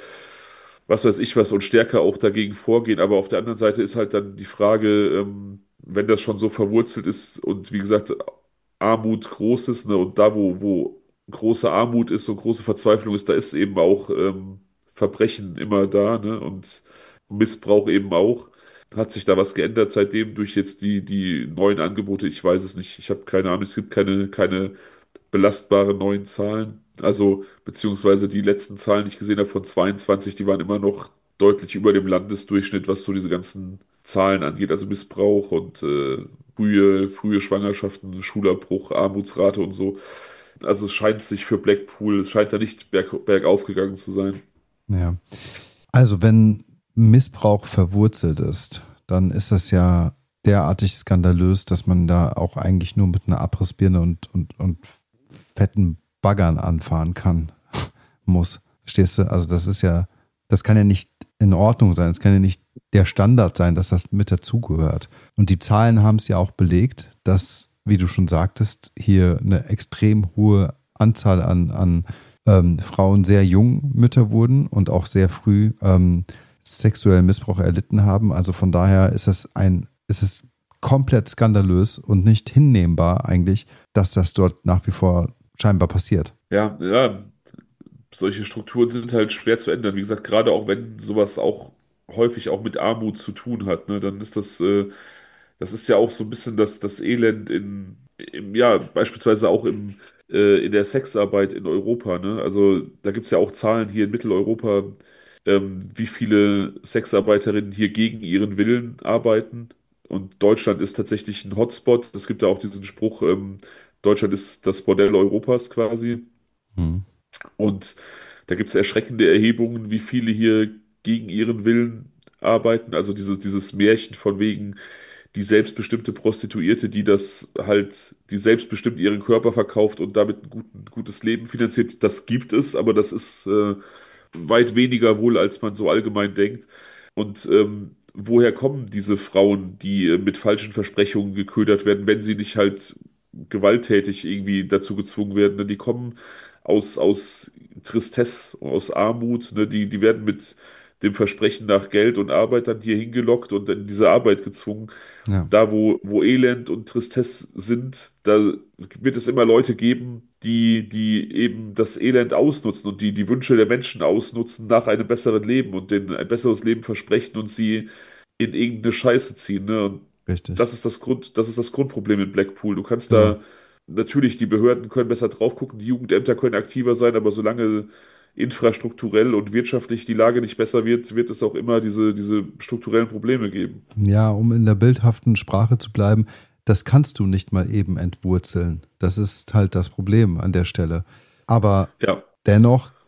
was weiß ich was und stärker auch dagegen vorgehen. Aber auf der anderen Seite ist halt dann die Frage, ähm, wenn das schon so verwurzelt ist und wie gesagt, Armut groß ist, ne, und da, wo, wo große Armut ist und große Verzweiflung ist, da ist eben auch ähm, Verbrechen immer da, ne, und Missbrauch eben auch. Hat sich da was geändert seitdem durch jetzt die, die neuen Angebote? Ich weiß es nicht. Ich habe keine Ahnung. Es gibt keine, keine belastbare neuen Zahlen. Also, beziehungsweise die letzten Zahlen, die ich gesehen habe von zweiundzwanzig, die waren immer noch deutlich über dem Landesdurchschnitt, was so diese ganzen Zahlen angeht. Also Missbrauch und äh, frühe, frühe Schwangerschaften, Schulabbruch, Armutsrate und so. Also es scheint sich für Blackpool, es scheint da nicht berg, bergauf gegangen zu sein. Ja. Also wenn Missbrauch verwurzelt ist, dann ist das ja derartig skandalös, dass man da auch eigentlich nur mit einer Abrissbirne und, und, und fetten Baggern anfahren kann, muss. Verstehst du? Also das ist ja, das kann ja nicht in Ordnung sein. Es kann ja nicht der Standard sein, dass das mit dazugehört. Und die Zahlen haben es ja auch belegt, dass, wie du schon sagtest, hier eine extrem hohe Anzahl an, an ähm, Frauen sehr jung Mütter wurden und auch sehr früh ähm, sexuellen Missbrauch erlitten haben. Also von daher ist es ein, ist es komplett skandalös und nicht hinnehmbar eigentlich, dass das dort nach wie vor scheinbar passiert. Ja, ja, solche Strukturen sind halt schwer zu ändern. Wie gesagt, gerade auch wenn sowas auch häufig auch mit Armut zu tun hat, ne, dann ist das, äh, das ist ja auch so ein bisschen das, das Elend in, im, ja, beispielsweise auch im, äh, in der Sexarbeit in Europa, ne? Also da gibt es ja auch Zahlen hier in Mitteleuropa, ähm, wie viele Sexarbeiterinnen hier gegen ihren Willen arbeiten. Und Deutschland ist tatsächlich ein Hotspot. Es gibt ja auch diesen Spruch, ähm, Deutschland ist das Bordell Europas quasi. Hm. Und da gibt es erschreckende Erhebungen, wie viele hier gegen ihren Willen arbeiten. Also diese, dieses Märchen von wegen die selbstbestimmte Prostituierte, die das halt, die selbstbestimmt ihren Körper verkauft und damit ein, gut, ein gutes Leben finanziert, das gibt es, aber das ist äh, weit weniger wohl, als man so allgemein denkt. Und ähm, woher kommen diese Frauen, die äh, mit falschen Versprechungen geködert werden, wenn sie nicht halt gewalttätig irgendwie dazu gezwungen werden? Ne? Die kommen aus, aus Tristesse, aus Armut, ne? Die, die werden mit dem Versprechen nach Geld und Arbeit dann hier hingelockt und in diese Arbeit gezwungen. Ja, Da, wo, wo Elend und Tristesse sind, da wird es immer Leute geben, die, die eben das Elend ausnutzen und die die Wünsche der Menschen ausnutzen nach einem besseren Leben und denen ein besseres Leben versprechen und sie in irgendeine Scheiße ziehen. Ne? Und richtig. das ist das Grund, das ist das Grundproblem in Blackpool. Du kannst Genau. da, natürlich, die Behörden können besser drauf gucken, die Jugendämter können aktiver sein, aber solange infrastrukturell und wirtschaftlich die Lage nicht besser wird, wird es auch immer diese, diese strukturellen Probleme geben. Ja, um in der bildhaften Sprache zu bleiben, das kannst du nicht mal eben entwurzeln. Das ist halt das Problem an der Stelle. Aber Ja, dennoch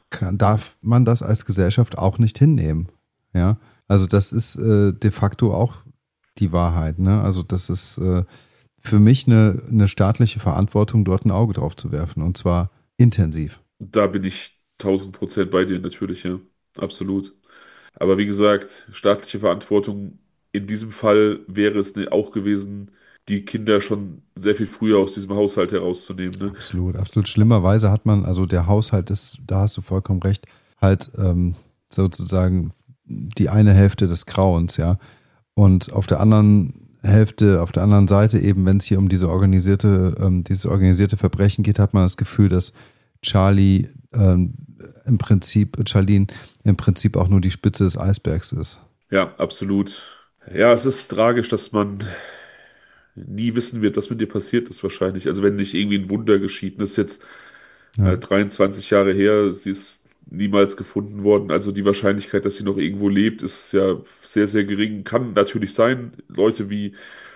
kann, darf man das als Gesellschaft auch nicht hinnehmen. Ja, also das ist äh, de facto auch die Wahrheit. Ne? Also das ist äh, für mich eine, eine staatliche Verantwortung, dort ein Auge drauf zu werfen und zwar intensiv. Da bin ich tausend Prozent bei dir natürlich, ja. Absolut. Aber wie gesagt, staatliche Verantwortung in diesem Fall wäre es ne- auch gewesen, die Kinder schon sehr viel früher aus diesem Haushalt herauszunehmen, ne? Absolut, absolut. Schlimmerweise hat man, also der Haushalt ist, da hast du vollkommen recht, halt ähm, sozusagen die eine Hälfte des Grauens, ja. Und auf der anderen Hälfte, auf der anderen Seite eben, wenn es hier um diese organisierte, ähm, dieses organisierte Verbrechen geht, hat man das Gefühl, dass Charlie ähm, im Prinzip, Charlene im Prinzip auch nur die Spitze des Eisbergs ist. Ja, absolut. Ja, es ist tragisch, dass man nie wissen wird, was mit dir passiert ist wahrscheinlich. Also wenn nicht irgendwie ein Wunder geschieht. Das ist jetzt Ja, äh, dreiundzwanzig Jahre her, sie ist niemals gefunden worden. Also die Wahrscheinlichkeit, dass sie noch irgendwo lebt, ist ja sehr, sehr gering. Kann natürlich sein. Leute wie,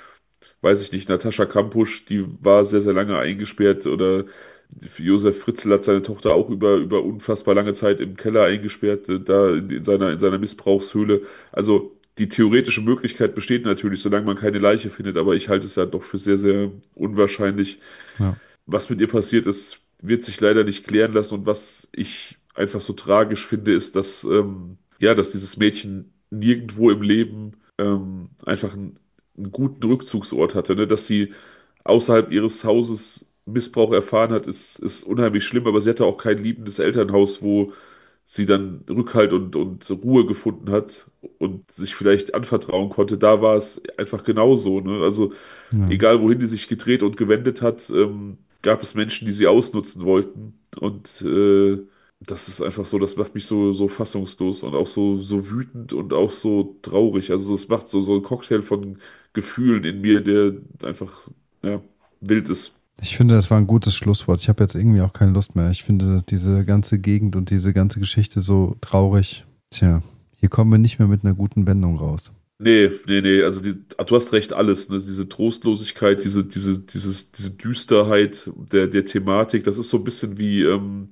weiß ich nicht, Natascha Kampusch, die war sehr, sehr lange eingesperrt oder Josef Fritzl hat seine Tochter auch über, über unfassbar lange Zeit im Keller eingesperrt, äh, da in, in seiner, in seiner Missbrauchshöhle. Also die theoretische Möglichkeit besteht natürlich, solange man keine Leiche findet, aber ich halte es ja doch für sehr, sehr unwahrscheinlich. ja, Was mit ihr passiert ist, wird sich leider nicht klären lassen. Und was ich einfach so tragisch finde, ist, dass, ähm, ja, dass dieses Mädchen nirgendwo im Leben ähm, einfach einen, einen guten Rückzugsort hatte. Ne? Dass sie außerhalb ihres Hauses Missbrauch erfahren hat, ist, ist unheimlich schlimm, aber sie hatte auch kein liebendes Elternhaus, wo sie dann Rückhalt und, und Ruhe gefunden hat und sich vielleicht anvertrauen konnte. Da war es einfach genauso. Ne? Also ja. egal, wohin die sich gedreht und gewendet hat, ähm, gab es Menschen, die sie ausnutzen wollten. Und äh, das ist einfach so, das macht mich so, so fassungslos und auch so, so wütend und auch so traurig. Also es macht so, so einen Cocktail von Gefühlen in mir, der einfach, ja, wild ist. Ich finde, das war ein gutes Schlusswort. Ich habe jetzt irgendwie auch keine Lust mehr. Ich finde diese ganze Gegend und diese ganze Geschichte so traurig. Tja, hier kommen wir nicht mehr mit einer guten Wendung raus. Nee, nee, nee, also die, du hast recht, alles, ne? Diese Trostlosigkeit, diese, diese, dieses, diese Düsterheit der, der Thematik, das ist so ein bisschen wie ähm,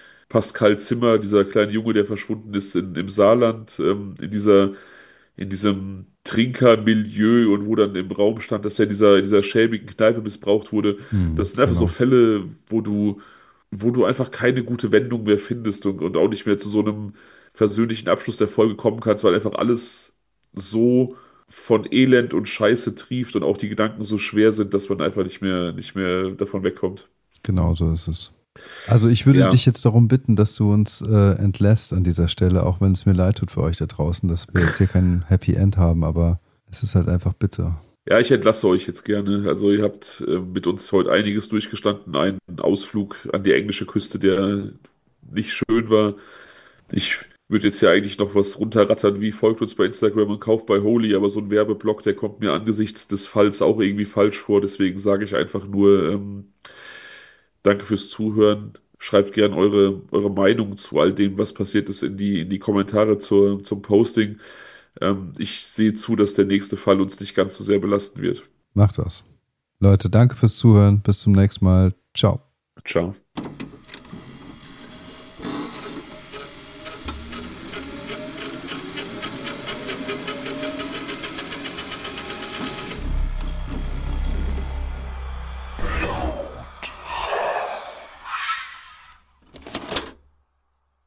Pascal Zimmer, dieser kleine Junge, der verschwunden ist in, im Saarland, ähm, in dieser, in diesem Trinkermilieu und wo dann im Raum stand, dass er in dieser, in dieser schäbigen Kneipe missbraucht wurde. Hm, Das sind einfach so genau. Fälle, wo du, wo du einfach keine gute Wendung mehr findest und, und auch nicht mehr zu so einem versöhnlichen Abschluss der Folge kommen kannst, weil einfach alles so von Elend und Scheiße trieft und auch die Gedanken so schwer sind, dass man einfach nicht mehr, nicht mehr davon wegkommt. Genau so ist es. Also ich würde Ja, dich jetzt darum bitten, dass du uns äh, entlässt an dieser Stelle, auch wenn es mir leid tut für euch da draußen, dass wir jetzt hier kein Happy End haben, aber es ist halt einfach bitter. ja, ich entlasse euch jetzt gerne. Also ihr habt äh, mit uns heute einiges durchgestanden. Einen Ausflug an die englische Küste, der nicht schön war. Ich würde jetzt ja eigentlich noch was runterrattern, wie folgt uns bei Instagram und kauft bei Holy, aber so ein Werbeblock, der kommt mir angesichts des Falls auch irgendwie falsch vor. Deswegen sage ich einfach nur, ähm, danke fürs Zuhören. Schreibt gern eure, eure Meinung zu all dem, was passiert ist, in die, in die Kommentare zur, zum Posting. Ähm, ich sehe zu, dass der nächste Fall uns nicht ganz so sehr belasten wird. Macht das. Leute, danke fürs Zuhören. Bis zum nächsten Mal. Ciao. Ciao.